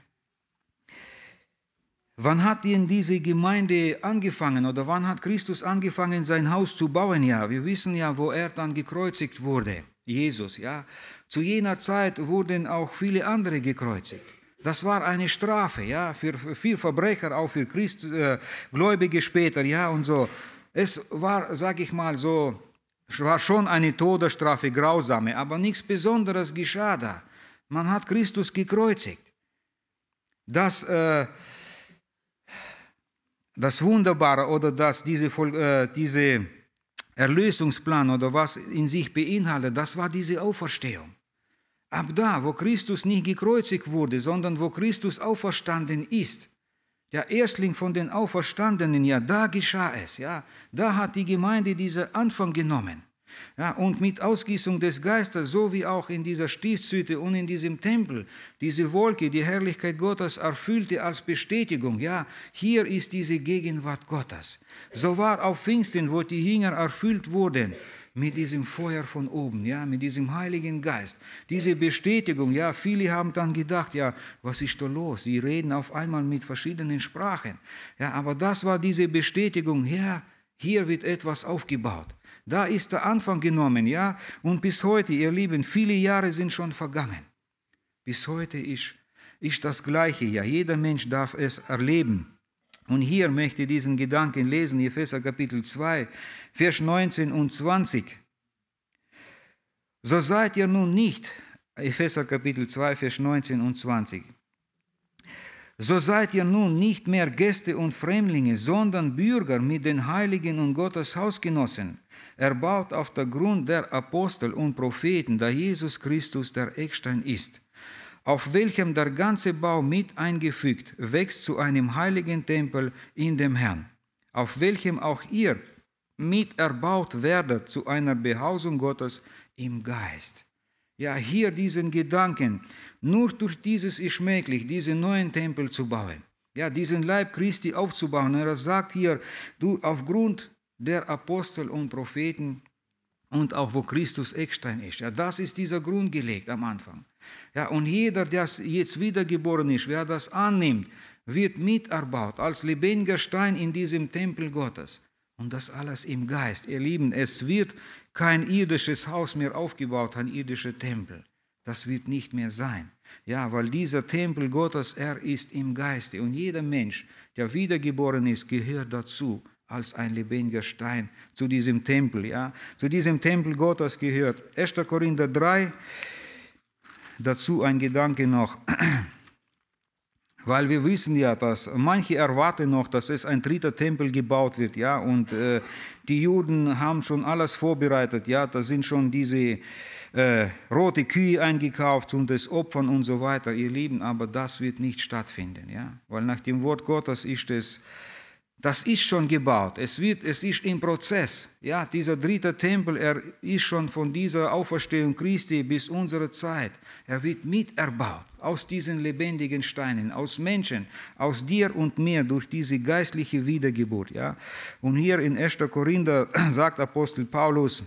Wann hat denn diese Gemeinde angefangen oder wann hat Christus angefangen, sein Haus zu bauen? Ja, wir wissen ja, wo er dann gekreuzigt wurde, Jesus. Ja, zu jener Zeit wurden auch viele andere gekreuzigt. Das war eine Strafe, ja, für viele Verbrecher, auch für Christ, äh, Gläubige später, ja, und so. Es war, sag ich mal so, es war schon eine Todesstrafe, grausame, aber nichts Besonderes geschah da. Man hat Christus gekreuzigt. Das, äh, das Wunderbare oder das, diese, äh, diese Erlösungsplan oder was in sich beinhaltet, das war diese Auferstehung. Ab da, wo Christus nicht gekreuzigt wurde, sondern wo Christus auferstanden ist, der Erstling von den Auferstandenen, ja, da geschah es, ja, da hat die Gemeinde diesen Anfang genommen. Ja, und mit Ausgießung des Geistes, so wie auch in dieser Stiftshütte und in diesem Tempel, diese Wolke, die Herrlichkeit Gottes erfüllte als Bestätigung, ja, hier ist diese Gegenwart Gottes. So war auf Pfingsten, wo die Jünger erfüllt wurden, mit diesem Feuer von oben, ja, mit diesem Heiligen Geist, diese Bestätigung, ja, viele haben dann gedacht, ja, was ist da los? Sie reden auf einmal mit verschiedenen Sprachen, ja, aber das war diese Bestätigung, ja, hier wird etwas aufgebaut. Da ist der Anfang genommen, ja, und bis heute, ihr Lieben, viele Jahre sind schon vergangen. Bis heute ist, ist das Gleiche, ja, jeder Mensch darf es erleben. Und hier möchte ich diesen Gedanken lesen, Epheser Kapitel zwei, Vers neunzehn und zwanzig. So seid ihr nun nicht, Epheser Kapitel zwei, Vers neunzehn und zwanzig. So seid ihr nun nicht mehr Gäste und Fremdlinge, sondern Bürger mit den Heiligen und Gottes Hausgenossen, erbaut auf der Grund der Apostel und Propheten, da Jesus Christus der Eckstein ist, auf welchem der ganze Bau mit eingefügt wächst zu einem heiligen Tempel in dem Herrn, auf welchem auch ihr mit erbaut werdet zu einer Behausung Gottes im Geist. Ja, hier diesen Gedanken, nur durch dieses ist möglich, diesen neuen Tempel zu bauen. Ja, diesen Leib Christi aufzubauen. Er sagt hier, du aufgrund der Apostel und Propheten und auch wo Christus Eckstein ist. Ja, das ist dieser Grund gelegt am Anfang. Ja, und jeder, der jetzt wiedergeboren ist, wer das annimmt, wird miterbaut als lebendiger Stein in diesem Tempel Gottes. Und das alles im Geist. Ihr Lieben, es wird kein irdisches Haus mehr aufgebaut, ein irdischer Tempel. Das wird nicht mehr sein. Ja, weil dieser Tempel Gottes, er ist im Geiste. Und jeder Mensch, der wiedergeboren ist, gehört dazu als ein lebendiger Stein zu diesem Tempel. Ja, zu diesem Tempel Gottes gehört erster Korinther drei. Dazu ein Gedanke noch. Weil wir wissen ja, dass manche erwarten noch, dass es ein dritter Tempel gebaut wird, ja, und äh, die Juden haben schon alles vorbereitet, ja, da sind schon diese äh, rote Kühe eingekauft und das Opfern und so weiter, ihr Lieben, aber das wird nicht stattfinden, ja, weil nach dem Wort Gottes ist es, das ist schon gebaut, es wird, es ist im Prozess, ja, dieser dritte Tempel, er ist schon von dieser Auferstehung Christi bis unsere Zeit, er wird miterbaut aus diesen lebendigen Steinen, aus Menschen, aus dir und mir durch diese geistliche Wiedergeburt, ja. Und hier in erster Korinther sagt Apostel Paulus,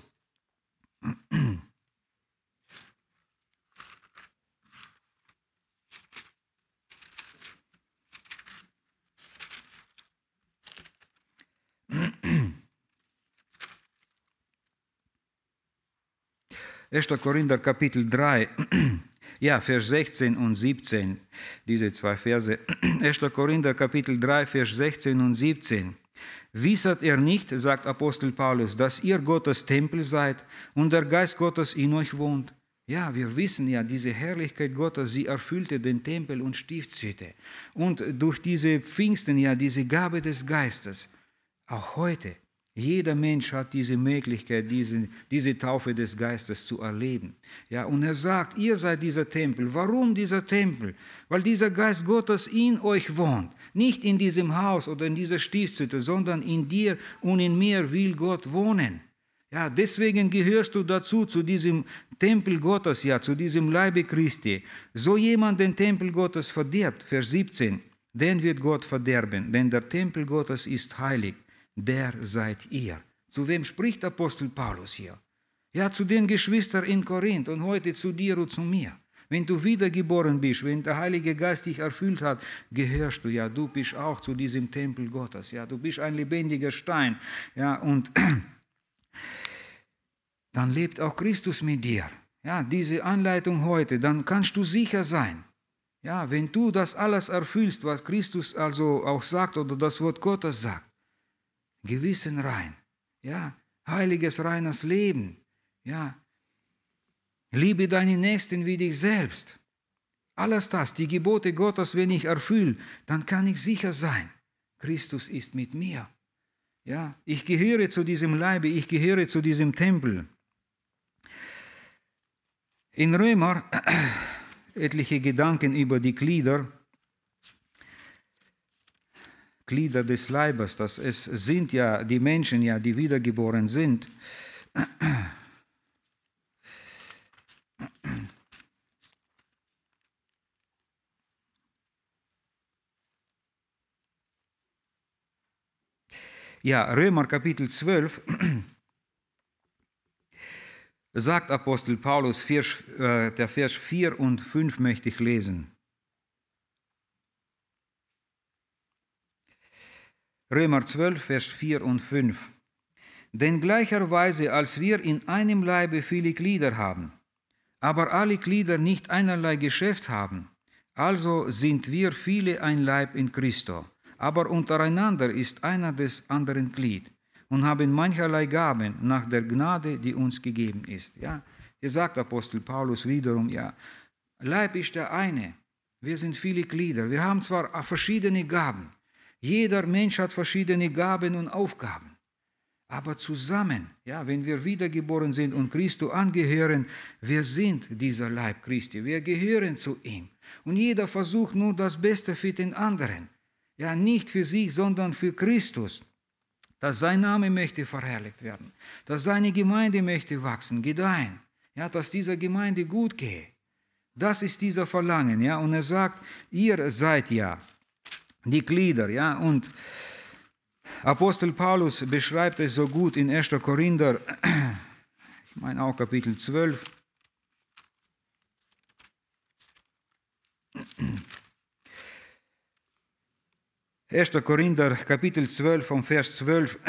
erster Korinther Kapitel drei, ja, Vers sechzehn und siebzehn, diese zwei Verse. erster Korinther Kapitel drei, Vers sechzehn und siebzehn. Wisset ihr nicht, sagt Apostel Paulus, dass ihr Gottes Tempel seid und der Geist Gottes in euch wohnt? Ja, wir wissen ja, diese Herrlichkeit Gottes, sie erfüllte den Tempel und Stiftshütte. Und durch diese Pfingsten, ja, diese Gabe des Geistes, auch heute, jeder Mensch hat diese Möglichkeit, diese, diese Taufe des Geistes zu erleben. Ja, und er sagt, ihr seid dieser Tempel. Warum dieser Tempel? Weil dieser Geist Gottes in euch wohnt. Nicht in diesem Haus oder in dieser Stiftshütte, sondern in dir und in mir will Gott wohnen. Ja, deswegen gehörst du dazu, zu diesem Tempel Gottes, ja, zu diesem Leibe Christi. So jemand den Tempel Gottes verdirbt, Vers siebzehn, den wird Gott verderben, denn der Tempel Gottes ist heilig. Der seid ihr. Zu wem spricht Apostel Paulus hier? Ja, zu den Geschwistern in Korinth und heute zu dir und zu mir. Wenn du wiedergeboren bist, wenn der Heilige Geist dich erfüllt hat, gehörst du, ja, du bist auch zu diesem Tempel Gottes. Ja, du bist ein lebendiger Stein. Ja, und dann lebt auch Christus mit dir. Ja, diese Anleitung heute, dann kannst du sicher sein. Ja, wenn du das alles erfüllst, was Christus also auch sagt oder das Wort Gottes sagt, gewissenrein, ja, heiliges, reines Leben, ja, liebe deinen Nächsten wie dich selbst. Alles das, die Gebote Gottes, wenn ich erfülle, dann kann ich sicher sein, Christus ist mit mir. Ja, ich gehöre zu diesem Leibe, ich gehöre zu diesem Tempel. In Römer, etliche Gedanken über die Glieder. Glieder des Leibes, dass es sind ja die Menschen, ja, die wiedergeboren sind. Ja, Römer Kapitel zwölf sagt Apostel Paulus, der Vers vier und fünf möchte ich lesen. Römer zwölf, Vers vier und fünf. Denn gleicherweise, als wir in einem Leibe viele Glieder haben, aber alle Glieder nicht einerlei Geschäft haben, also sind wir viele ein Leib in Christo. Aber untereinander ist einer des anderen Glied und haben mancherlei Gaben nach der Gnade, die uns gegeben ist. Ja, hier sagt Apostel Paulus wiederum, ja, Leib ist der eine, wir sind viele Glieder, wir haben zwar verschiedene Gaben, jeder Mensch hat verschiedene Gaben und Aufgaben, aber zusammen, ja, wenn wir wiedergeboren sind und Christus angehören, wir sind dieser Leib Christi, wir gehören zu ihm. Und jeder versucht nur das Beste für den anderen. Ja, nicht für sich, sondern für Christus, dass sein Name möchte verherrlicht werden, dass seine Gemeinde möchte wachsen, gedeihen, ja, dass dieser Gemeinde gut gehe. Das ist dieser Verlangen, ja, und er sagt, ihr seid ja die Glieder, ja, und Apostel Paulus beschreibt es so gut in erster Korinther, ich meine auch Kapitel zwölf, erster Korinther, Kapitel zwölf, vom Vers zwölf.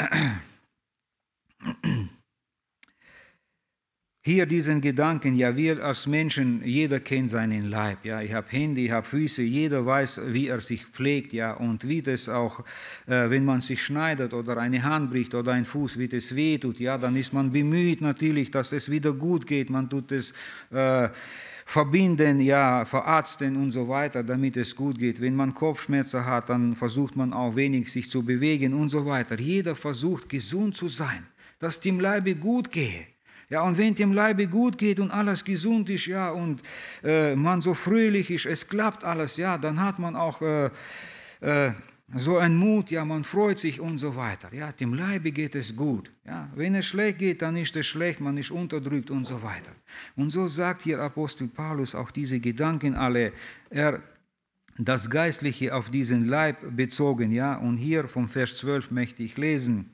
Hier diesen Gedanken, ja, wir als Menschen, jeder kennt seinen Leib. Ja, ich habe Hände, ich habe Füße, jeder weiß, wie er sich pflegt, ja, und wie das auch, äh, wenn man sich schneidet oder eine Hand bricht oder ein Fuß, wie das wehtut, ja, dann ist man bemüht natürlich, dass es wieder gut geht. Man tut es äh, verbinden, ja, verarzten und so weiter, damit es gut geht. Wenn man Kopfschmerzen hat, dann versucht man auch wenig sich zu bewegen und so weiter. Jeder versucht, gesund zu sein, dass dem Leibe gut gehe. Ja, und wenn dem Leibe gut geht und alles gesund ist, ja, und äh, man so fröhlich ist, es klappt alles, ja, dann hat man auch äh, äh, so einen Mut, ja, man freut sich und so weiter. Ja, dem Leibe geht es gut. Ja, wenn es schlecht geht, dann ist es schlecht, man ist unterdrückt und so weiter. Und so sagt hier Apostel Paulus auch diese Gedanken alle, er das Geistliche auf diesen Leib bezogen, ja, und hier vom Vers zwölf möchte ich lesen.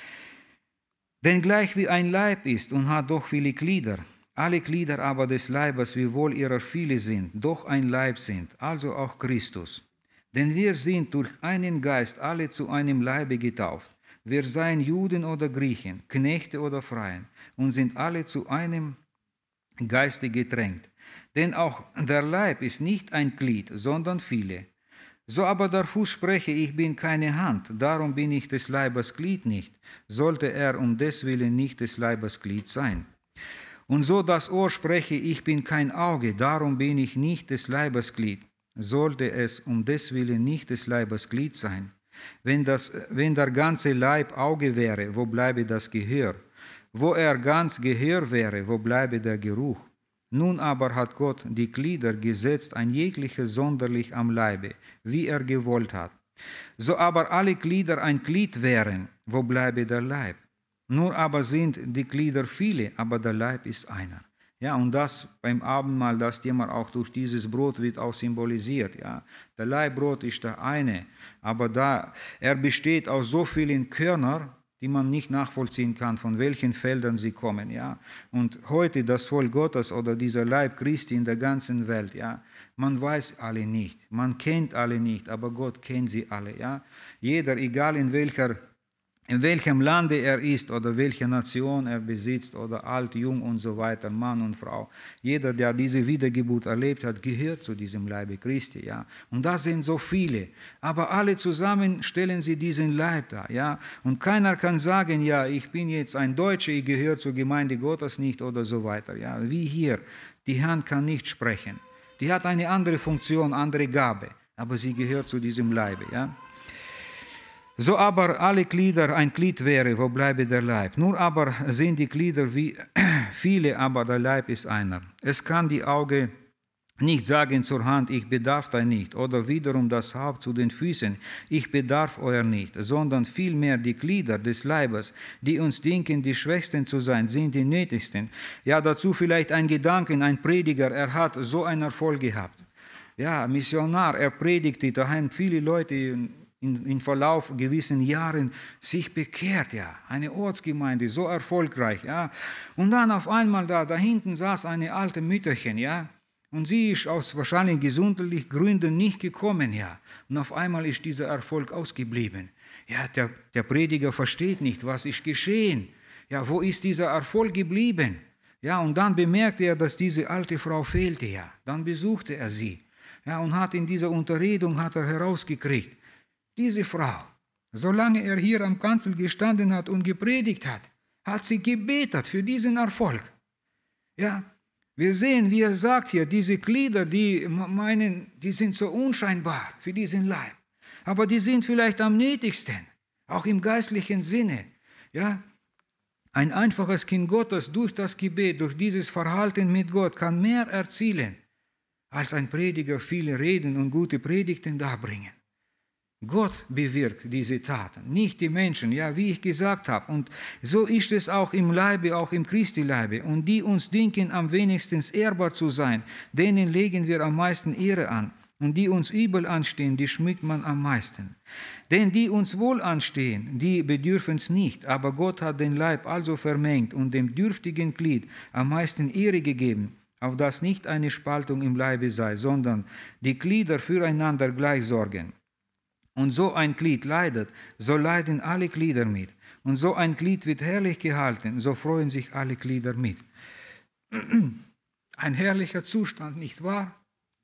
Denn gleich wie ein Leib ist und hat doch viele Glieder, alle Glieder aber des Leibes, wiewohl ihrer viele sind, doch ein Leib sind, also auch Christus. Denn wir sind durch einen Geist alle zu einem Leibe getauft, wir seien Juden oder Griechen, Knechte oder Freien, und sind alle zu einem Geiste getränkt. Denn auch der Leib ist nicht ein Glied, sondern viele. So aber der Fuß spreche, ich bin keine Hand, darum bin ich des Leibes Glied nicht, sollte er um deswillen nicht des Leibes Glied sein. Und so das Ohr spreche, ich bin kein Auge, darum bin ich nicht des Leibes Glied, sollte es um deswillen nicht des Leibes Glied sein. Wenn, das, wenn der ganze Leib Auge wäre, wo bleibe das Gehör? Wo er ganz Gehör wäre, wo bleibe der Geruch? Nun aber hat Gott die Glieder gesetzt, ein jegliches sonderlich am Leibe, wie er gewollt hat. So aber alle Glieder ein Glied wären, wo bleibe der Leib? Nur aber sind die Glieder viele, aber der Leib ist einer. Ja, und das beim Abendmahl, das immer auch durch dieses Brot wird auch symbolisiert. Ja, der Leibbrot ist der eine, aber da er besteht aus so vielen Körnern, die man nicht nachvollziehen kann, von welchen Feldern sie kommen. Ja? Und heute das Volk Gottes oder dieser Leib Christi in der ganzen Welt, ja, man weiß alle nicht, man kennt alle nicht, aber Gott kennt sie alle. Ja? Jeder, egal in welcher in welchem Lande er ist oder welche Nation er besitzt oder alt, jung und so weiter, Mann und Frau. Jeder, der diese Wiedergeburt erlebt hat, gehört zu diesem Leibe Christi. Ja? Und das sind so viele. Aber alle zusammen stellen sie diesen Leib dar. Ja? Und keiner kann sagen, ja, ich bin jetzt ein Deutscher, ich gehöre zur Gemeinde Gottes nicht oder so weiter. Ja? Wie hier, die Hand kann nicht sprechen. Die hat eine andere Funktion, andere Gabe, aber sie gehört zu diesem Leibe. Ja? So aber alle Glieder ein Glied wäre, wo bleibe der Leib? Nur aber sind die Glieder wie viele, aber der Leib ist einer. Es kann die Auge Nicht sagen zur Hand, ich bedarf dein nicht, oder wiederum das Haupt zu den Füßen, ich bedarf euer nicht, sondern vielmehr die Glieder des Leibes, die uns denken, die Schwächsten zu sein, sind die Nötigsten. Ja, dazu vielleicht ein Gedanken, ein Prediger, er hat so einen Erfolg gehabt. Ja, Missionar, er predigte, da haben viele Leute in, in Verlauf gewissen Jahren sich bekehrt, ja, eine Ortsgemeinde, so erfolgreich, ja. Und dann auf einmal da, da hinten saß eine alte Mütterchen, ja, und sie ist aus wahrscheinlich gesundheitlichen Gründen nicht gekommen, ja. Und auf einmal ist dieser Erfolg ausgeblieben. Ja, der, der Prediger versteht nicht, was ist geschehen. Ja, wo ist dieser Erfolg geblieben? Ja, und dann bemerkte er, dass diese alte Frau fehlte, ja. Dann besuchte er sie. Ja, und hat in dieser Unterredung hat er herausgekriegt, diese Frau, solange er hier am Kanzel gestanden hat und gepredigt hat, hat sie gebetet für diesen Erfolg. Ja, wir sehen, wie er sagt hier, diese Glieder, die meinen, die sind so unscheinbar für diesen Leib. Aber die sind vielleicht am nötigsten, auch im geistlichen Sinne. Ja, ein einfaches Kind Gottes durch das Gebet, durch dieses Verhalten mit Gott kann mehr erzielen, als ein Prediger viele Reden und gute Predigten darbringen. Gott bewirkt diese Taten, nicht die Menschen, ja, wie ich gesagt habe. Und so ist es auch im Leibe, auch im Christi-Leibe. Und die uns denken, am wenigsten ehrbar zu sein, denen legen wir am meisten Ehre an. Und die uns übel anstehen, die schmückt man am meisten. Denn die uns wohl anstehen, die bedürfen es nicht. Aber Gott hat den Leib also vermengt und dem dürftigen Glied am meisten Ehre gegeben, auf dass nicht eine Spaltung im Leibe sei, sondern die Glieder füreinander gleich sorgen. Und so ein Glied leidet, so leiden alle Glieder mit. Und so ein Glied wird herrlich gehalten, so freuen sich alle Glieder mit. Ein herrlicher Zustand, nicht wahr?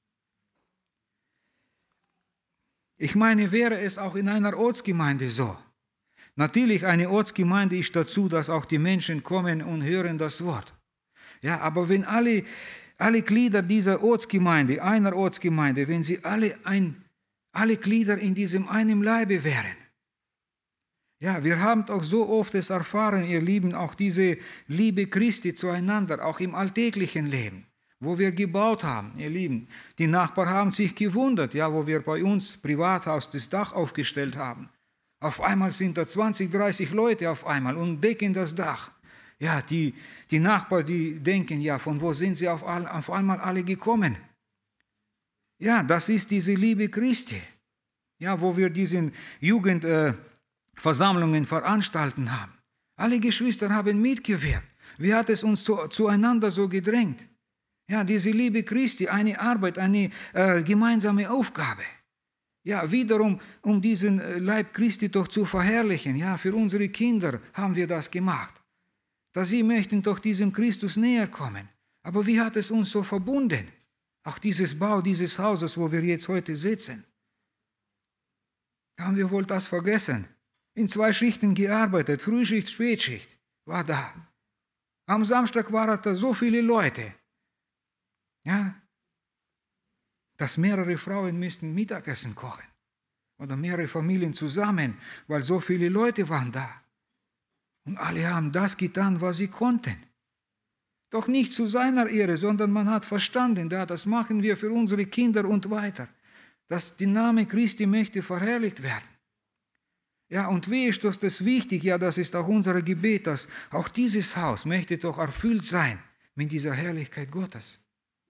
Ich meine, wäre es auch in einer Ortsgemeinde so. Natürlich, eine Ortsgemeinde ist dazu, dass auch die Menschen kommen und hören das Wort. Ja, aber wenn alle, alle Glieder dieser Ortsgemeinde, einer Ortsgemeinde, wenn sie alle ein alle Glieder in diesem einen Leibe wären. Ja, wir haben auch so oft es erfahren, ihr Lieben, auch diese Liebe Christi zueinander, auch im alltäglichen Leben, wo wir gebaut haben, ihr Lieben. Die Nachbarn haben sich gewundert, ja, wo wir bei uns Privathaus das Dach aufgestellt haben. Auf einmal sind da zwanzig, dreißig Leute auf einmal und decken das Dach. Ja, die, die Nachbarn, die denken, ja, von wo sind sie auf, all, auf einmal alle gekommen? Ja, das ist diese Liebe Christi, ja, wo wir diese Jugendversammlungen äh, veranstalten haben. Alle Geschwister haben mitgewirkt. Wie hat es uns zu, zueinander so gedrängt? Ja, diese Liebe Christi, eine Arbeit, eine äh, gemeinsame Aufgabe. Ja, wiederum, um diesen Leib Christi doch zu verherrlichen. Ja, für unsere Kinder haben wir das gemacht. Dass sie möchten doch diesem Christus näher kommen. Aber wie hat es uns so verbunden? Auch dieses Bau dieses Hauses, wo wir jetzt heute sitzen. Haben wir wohl das vergessen? In zwei Schichten gearbeitet, Frühschicht, Spätschicht war da. Am Samstag waren da so viele Leute. Ja, dass mehrere Frauen müssten Mittagessen kochen. Oder mehrere Familien zusammen, weil so viele Leute waren da. Und alle haben das getan, was sie konnten. Doch nicht zu seiner Ehre, sondern man hat verstanden, ja, das machen wir für unsere Kinder und weiter, dass der Name Christi möchte verherrlicht werden. Ja, und wie ist das wichtig? Ja, das ist auch unser Gebet, dass auch dieses Haus möchte doch erfüllt sein mit dieser Herrlichkeit Gottes.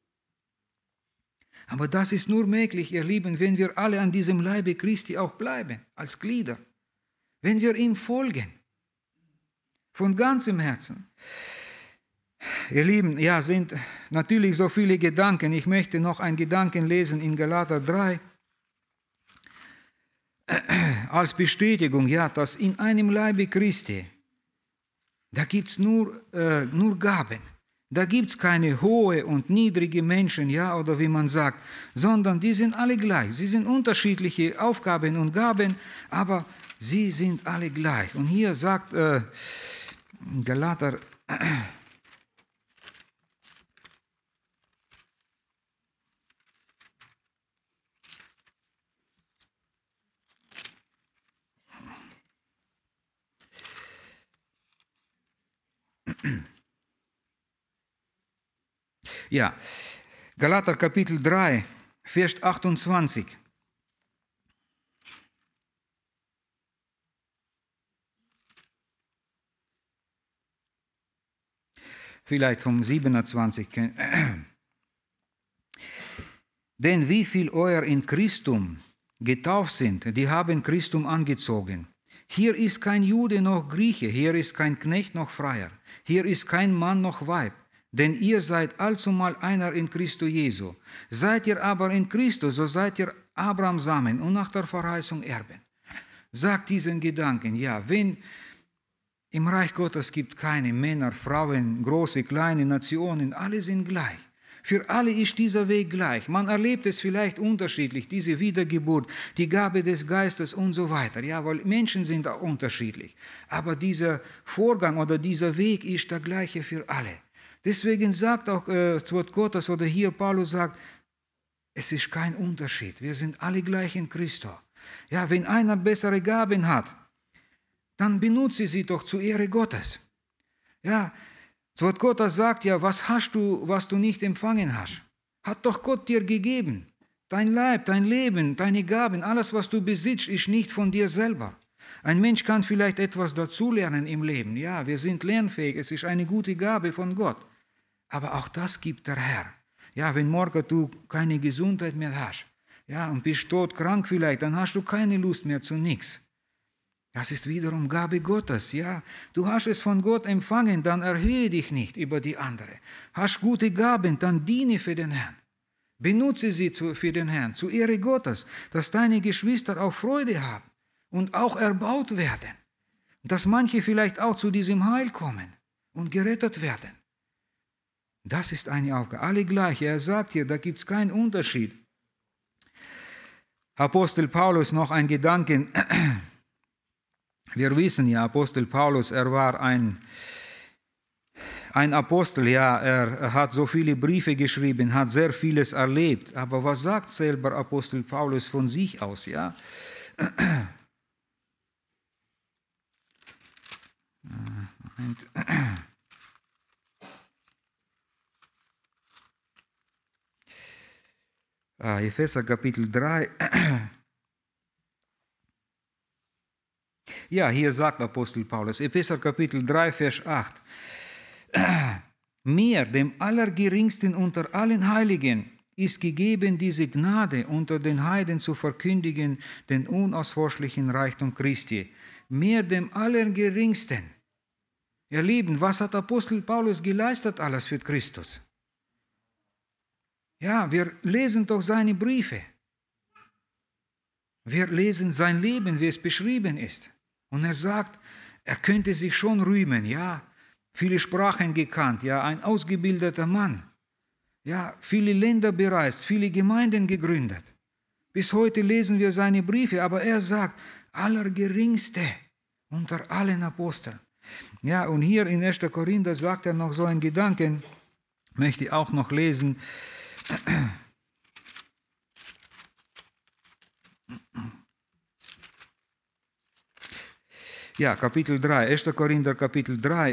Aber das ist nur möglich, ihr Lieben, wenn wir alle an diesem Leibe Christi auch bleiben, als Glieder, wenn wir ihm folgen, von ganzem Herzen. Ihr Lieben, ja, sind natürlich so viele Gedanken. Ich möchte noch einen Gedanken lesen in Galater drei. Als Bestätigung, ja, dass in einem Leibe Christi, da gibt es nur, äh, nur Gaben. Da gibt es keine hohe und niedrige Menschen, ja, oder wie man sagt, sondern die sind alle gleich. Sie sind unterschiedliche Aufgaben und Gaben, aber sie sind alle gleich. Und hier sagt äh, Galater äh, Ja, Galater Kapitel drei, Vers achtundzwanzig. Vielleicht vom siebenundzwanzig. Denn wie viel euer in Christum getauft sind, die haben Christum angezogen. Hier ist kein Jude noch Grieche, hier ist kein Knecht noch Freier, hier ist kein Mann noch Weib, denn ihr seid allzumal einer in Christo Jesu. Seid ihr aber in Christus, so seid ihr Abrahams Samen und nach der Verheißung Erben. Sagt diesen Gedanken, ja, wenn im Reich Gottes gibt keine Männer, Frauen, große, kleine Nationen, alle sind gleich. Für alle ist dieser Weg gleich. Man erlebt es vielleicht unterschiedlich, diese Wiedergeburt, die Gabe des Geistes und so weiter. Ja, weil Menschen sind auch unterschiedlich. Aber dieser Vorgang oder dieser Weg ist der gleiche für alle. Deswegen sagt auch äh, das Wort Gottes oder hier Paulus sagt, es ist kein Unterschied. Wir sind alle gleich in Christus. Ja, wenn einer bessere Gaben hat, dann benutze sie doch zur Ehre Gottes. Ja, das Wort Gottes sagt ja, was hast du, was du nicht empfangen hast? Hat doch Gott dir gegeben. Dein Leib, dein Leben, deine Gaben, alles, was du besitzt, ist nicht von dir selber. Ein Mensch kann vielleicht etwas dazulernen im Leben. Ja, wir sind lernfähig, es ist eine gute Gabe von Gott. Aber auch das gibt der Herr. Ja, wenn morgen du keine Gesundheit mehr hast, ja, und bist todkrank vielleicht, dann hast du keine Lust mehr zu nichts. Das ist wiederum Gabe Gottes, ja. Du hast es von Gott empfangen, dann erhöhe dich nicht über die andere. Hast gute Gaben, dann diene für den Herrn. Benutze sie zu, für den Herrn, zur Ehre Gottes, dass deine Geschwister auch Freude haben und auch erbaut werden. Dass manche vielleicht auch zu diesem Heil kommen und gerettet werden. Das ist eine Aufgabe. Alle gleich. Er sagt hier, da gibt es keinen Unterschied. Apostel Paulus noch ein Gedanken. Wir wissen ja, Apostel Paulus, er war ein, ein Apostel, ja, er hat so viele Briefe geschrieben, hat sehr vieles erlebt. Aber was sagt selber Apostel Paulus von sich aus, ja? Und ah, Epheser Kapitel drei. Ja, hier sagt Apostel Paulus, Epheser Kapitel drei, Vers acht. Mir, dem Allergeringsten unter allen Heiligen, ist gegeben diese Gnade, unter den Heiden zu verkündigen, den unausforschlichen Reichtum Christi. Mir, dem Allergeringsten. Ihr Lieben, was hat Apostel Paulus geleistet alles für Christus? Ja, wir lesen doch seine Briefe. Wir lesen sein Leben, wie es beschrieben ist. Und er sagt, er könnte sich schon rühmen, ja, viele Sprachen gekannt, ja, ein ausgebildeter Mann, ja, viele Länder bereist, viele Gemeinden gegründet. Bis heute lesen wir seine Briefe, aber er sagt, Allergeringste unter allen Aposteln. Ja, und hier in erster Korinther sagt er noch so einen Gedanken, möchte ich auch noch lesen. Ja, Kapitel drei, erster Korinther Kapitel drei.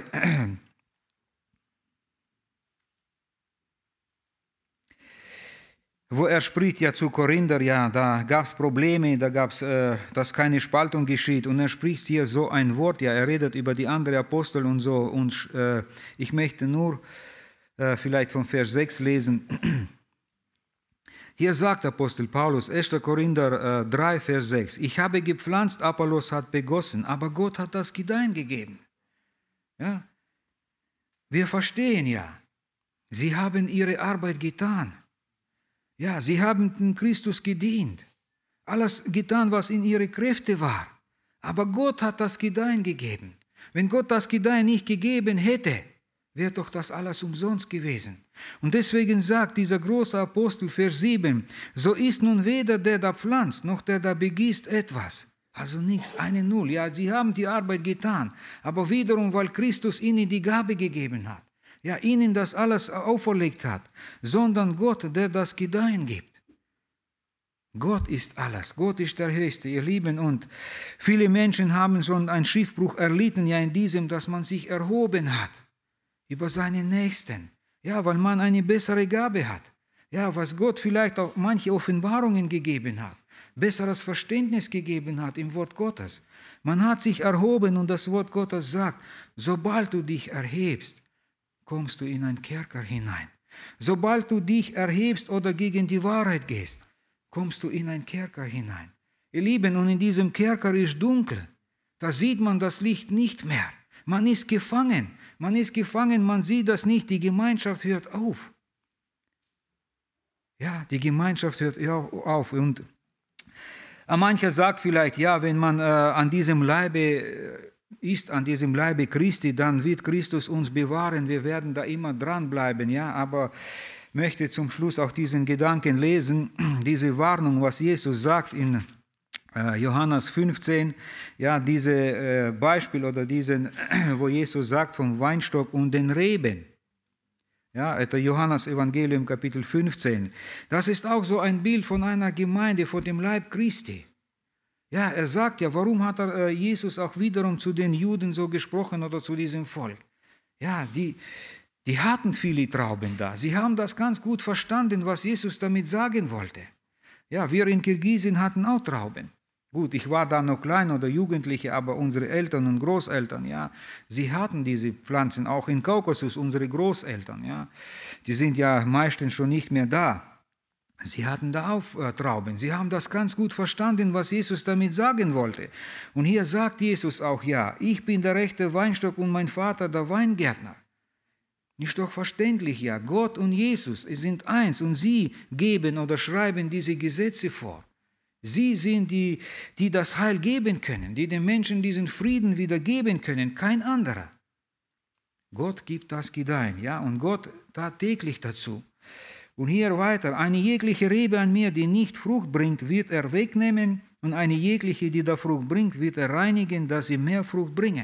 Wo er spricht ja zu Korinther, ja, da gab es Probleme, da gab es, äh, dass keine Spaltung geschieht. Und er spricht hier so ein Wort, ja, er redet über die anderen Apostel und so. Und äh, ich möchte nur äh, vielleicht von Vers sechs lesen. Hier sagt Apostel Paulus, erster Korinther drei, Vers sechs, ich habe gepflanzt, Apollos hat begossen, aber Gott hat das Gedeihen gegeben. Ja? Wir verstehen ja, sie haben ihre Arbeit getan. Ja, sie haben dem Christus gedient. Alles getan, was in ihre Kräfte war. Aber Gott hat das Gedeihen gegeben. Wenn Gott das Gedeihen nicht gegeben hätte, wäre doch das alles umsonst gewesen. Und deswegen sagt dieser große Apostel, Vers sieben, so ist nun weder der da pflanzt, noch der da begießt etwas. Also nichts, eine Null. Ja, sie haben die Arbeit getan, aber wiederum, weil Christus ihnen die Gabe gegeben hat, ja, ihnen das alles auferlegt hat, sondern Gott, der das Gedeihen gibt. Gott ist alles, Gott ist der Höchste, ihr Lieben. Und viele Menschen haben schon einen Schiffbruch erlitten, ja in diesem, dass man sich erhoben hat über seinen Nächsten. Ja, weil man eine bessere Gabe hat. Ja, was Gott vielleicht auch manche Offenbarungen gegeben hat, besseres Verständnis gegeben hat im Wort Gottes. Man hat sich erhoben und das Wort Gottes sagt, sobald du dich erhebst, kommst du in einen Kerker hinein. Sobald du dich erhebst oder gegen die Wahrheit gehst, kommst du in einen Kerker hinein. Ihr Lieben, und in diesem Kerker ist dunkel. Da sieht man das Licht nicht mehr. Man ist gefangen. Man ist gefangen, man sieht das nicht. Die Gemeinschaft hört auf. Ja, die Gemeinschaft hört auf. Und mancher sagt vielleicht, ja, wenn man äh, an diesem Leibe äh, ist, an diesem Leibe Christi, dann wird Christus uns bewahren. Wir werden da immer dranbleiben. Ja, aber ich möchte zum Schluss auch diesen Gedanken lesen, diese Warnung, was Jesus sagt in äh, Johannes fünfzehn. Ja, diese äh, Beispiel oder diesen, wo Jesus sagt vom Weinstock und den Reben. Ja, das Johannes Evangelium Kapitel fünfzehn. Das ist auch so ein Bild von einer Gemeinde, von dem Leib Christi. Ja, er sagt ja, warum hat er, äh, Jesus auch wiederum zu den Juden so gesprochen oder zu diesem Volk? Ja, die, die hatten viele Trauben da. Sie haben das ganz gut verstanden, was Jesus damit sagen wollte. Ja, wir in Kirgisien hatten auch Trauben. Gut, ich war da noch klein oder Jugendliche, aber unsere Eltern und Großeltern, ja, sie hatten diese Pflanzen, auch in Kaukasus, unsere Großeltern, ja, die sind ja meistens schon nicht mehr da. Sie hatten da auch äh, Trauben, sie haben das ganz gut verstanden, was Jesus damit sagen wollte. Und hier sagt Jesus auch, ja, ich bin der rechte Weinstock und mein Vater der Weingärtner. Ist doch verständlich, ja, Gott und Jesus sind eins und sie geben oder schreiben diese Gesetze vor. Sie sind die, die das Heil geben können, die den Menschen diesen Frieden wieder geben können, kein anderer. Gott gibt das Gedeihen, ja, und Gott tat täglich dazu. Und hier weiter, eine jegliche Rebe an mir, die nicht Frucht bringt, wird er wegnehmen, und eine jegliche, die da Frucht bringt, wird er reinigen, dass sie mehr Frucht bringe.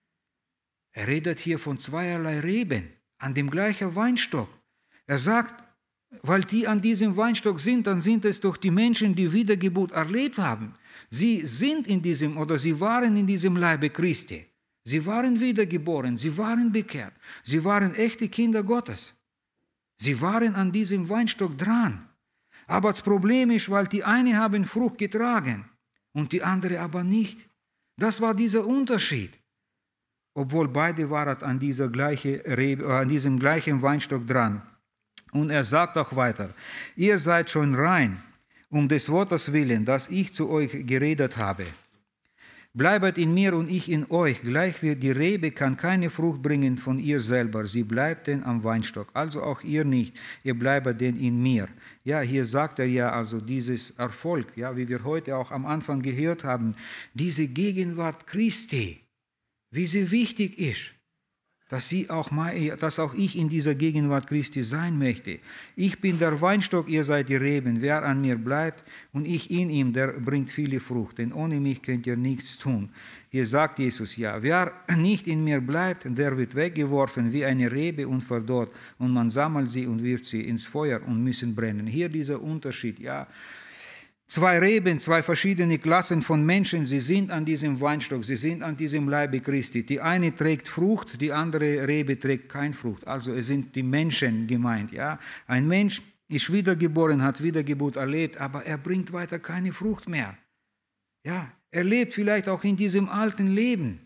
Er redet hier von zweierlei Reben, an dem gleichen Weinstock. Er sagt, weil die an diesem Weinstock sind, dann sind es doch die Menschen, die Wiedergeburt erlebt haben. Sie sind in diesem oder sie waren in diesem Leibe Christi. Sie waren wiedergeboren, sie waren bekehrt, sie waren echte Kinder Gottes. Sie waren an diesem Weinstock dran. Aber das Problem ist, weil die eine haben Frucht getragen und die andere aber nicht. Das war dieser Unterschied. Obwohl beide waren an, dieser gleiche Rebe, an diesem gleichen Weinstock dran. Und er sagt auch weiter, ihr seid schon rein, um des Wortes willen, das ich zu euch geredet habe. Bleibet in mir und ich in euch, gleich wie die Rebe kann keine Frucht bringen von ihr selber, sie bleibt denn am Weinstock, also auch ihr nicht, ihr bleibet denn in mir. Ja, hier sagt er ja also dieses Erfolg, ja, wie wir heute auch am Anfang gehört haben, diese Gegenwart Christi, wie sie wichtig ist. Dass, sie auch mal, dass auch ich in dieser Gegenwart Christi sein möchte. Ich bin der Weinstock, ihr seid die Reben. Wer an mir bleibt und ich in ihm, der bringt viele Frucht. Denn ohne mich könnt ihr nichts tun. Hier sagt Jesus ja, wer nicht in mir bleibt, der wird weggeworfen wie eine Rebe und verdorrt. Und man sammelt sie und wirft sie ins Feuer und müssen brennen. Hier dieser Unterschied, ja. Zwei Reben, zwei verschiedene Klassen von Menschen, sie sind an diesem Weinstock, sie sind an diesem Leibe Christi. Die eine trägt Frucht, die andere Rebe trägt keine Frucht. Also es sind die Menschen gemeint. Ja? Ein Mensch ist wiedergeboren, hat Wiedergeburt erlebt, aber er bringt weiter keine Frucht mehr. Ja, er lebt vielleicht auch in diesem alten Leben.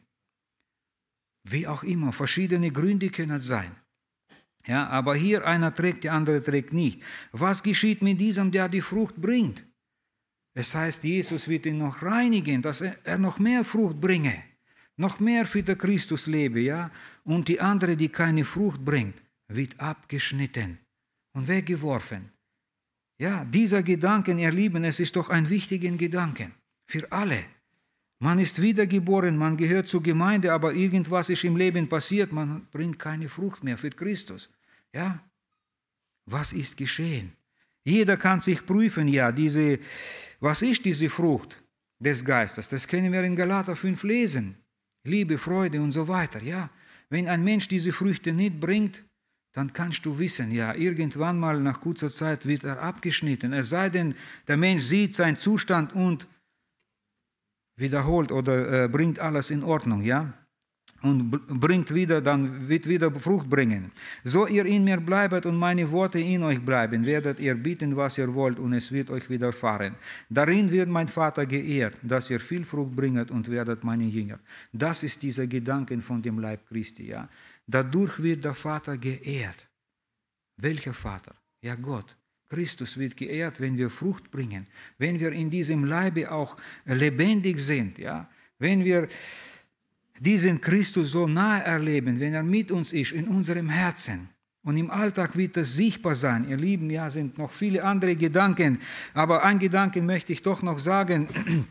Wie auch immer, verschiedene Gründe können es sein. Ja, aber hier einer trägt, der andere trägt nicht. Was geschieht mit diesem, der die Frucht bringt? Es heißt, Jesus wird ihn noch reinigen, dass er noch mehr Frucht bringe, noch mehr für den Christus lebe, ja? Und die andere, die keine Frucht bringt, wird abgeschnitten und weggeworfen. Ja, dieser Gedanke, ihr Lieben, es ist doch ein wichtiger Gedanke für alle. Man ist wiedergeboren, man gehört zur Gemeinde, aber irgendwas ist im Leben passiert, man bringt keine Frucht mehr für Christus. Ja, was ist geschehen? Jeder kann sich prüfen, ja, diese, was ist diese Frucht des Geistes? Das können wir in Galater fünf lesen. Liebe, Freude und so weiter, ja. Wenn ein Mensch diese Früchte nicht bringt, dann kannst du wissen, ja, irgendwann mal nach kurzer Zeit wird er abgeschnitten. Es sei denn, der Mensch sieht seinen Zustand und wiederholt oder äh, bringt alles in Ordnung, ja. und bringt wieder, dann wird wieder Frucht bringen. So ihr in mir bleibet und meine Worte in euch bleiben, werdet ihr bitten, was ihr wollt, und es wird euch widerfahren. Darin wird mein Vater geehrt, dass ihr viel Frucht bringet und werdet meine Jünger. Das ist dieser Gedanke von dem Leib Christi. Ja? Dadurch wird der Vater geehrt. Welcher Vater? Ja, Gott. Christus wird geehrt, wenn wir Frucht bringen, wenn wir in diesem Leibe auch lebendig sind, ja? Wenn wir diesen Christus so nahe erleben, wenn er mit uns ist, in unserem Herzen. Und im Alltag wird es sichtbar sein. Ihr Lieben, ja, sind noch viele andere Gedanken, aber ein Gedanken möchte ich doch noch sagen.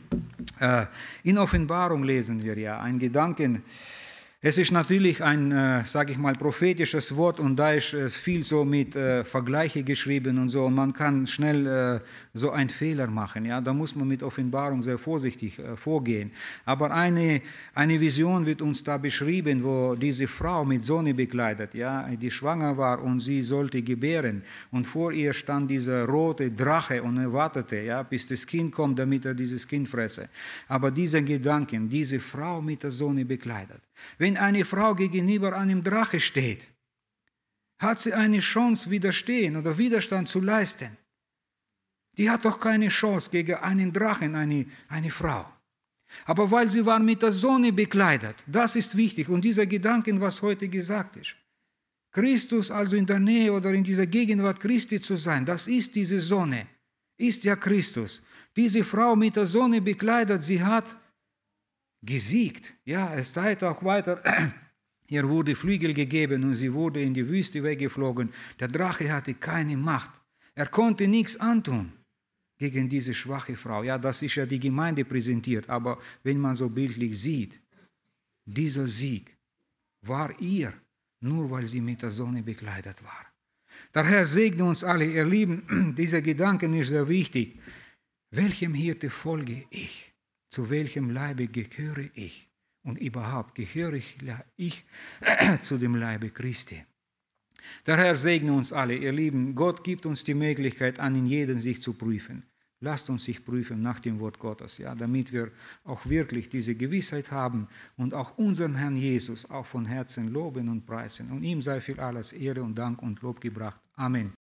In Offenbarung lesen wir ja ein Gedanken. Es ist natürlich ein, äh, sage ich mal, prophetisches Wort, und da ist äh, viel so mit äh, Vergleiche geschrieben und so, und man kann schnell äh, so einen Fehler machen. Ja? Da muss man mit Offenbarung sehr vorsichtig äh, vorgehen. Aber eine, eine Vision wird uns da beschrieben, wo diese Frau mit Sonne bekleidet, ja? Die schwanger war und sie sollte gebären, und vor ihr stand dieser rote Drache und er wartete, ja, bis das Kind kommt, damit er dieses Kind fresse. Aber dieser Gedanke, diese Frau mit der Sonne bekleidet, wenn eine Frau gegenüber einem Drache steht, hat sie eine Chance, widerstehen oder Widerstand zu leisten. Die hat doch keine Chance gegen einen Drachen, eine, eine Frau. Aber weil sie war mit der Sonne bekleidet, das ist wichtig. Und dieser Gedanke, was heute gesagt ist, Christus also in der Nähe oder in dieser Gegenwart Christi zu sein, das ist diese Sonne, ist ja Christus. Diese Frau mit der Sonne bekleidet, sie hat gesiegt. Ja, es steht auch weiter, ihr wurde Flügel gegeben und sie wurde in die Wüste weggeflogen. Der Drache hatte keine Macht. Er konnte nichts antun gegen diese schwache Frau. Ja, das ist ja die Gemeinde präsentiert, aber wenn man so bildlich sieht, dieser Sieg war ihr, nur weil sie mit der Sonne bekleidet war. Der Herr segne uns alle, ihr Lieben, dieser Gedanke ist sehr wichtig. Welchem Hirte folge ich? Zu welchem Leibe gehöre ich? Und überhaupt gehöre ich, ich zu dem Leibe Christi. Der Herr segne uns alle, ihr Lieben. Gott gibt uns die Möglichkeit, an jeden sich zu prüfen. Lasst uns sich prüfen nach dem Wort Gottes, ja, damit wir auch wirklich diese Gewissheit haben und auch unseren Herrn Jesus auch von Herzen loben und preisen. Und ihm sei für alles Ehre und Dank und Lob gebracht. Amen.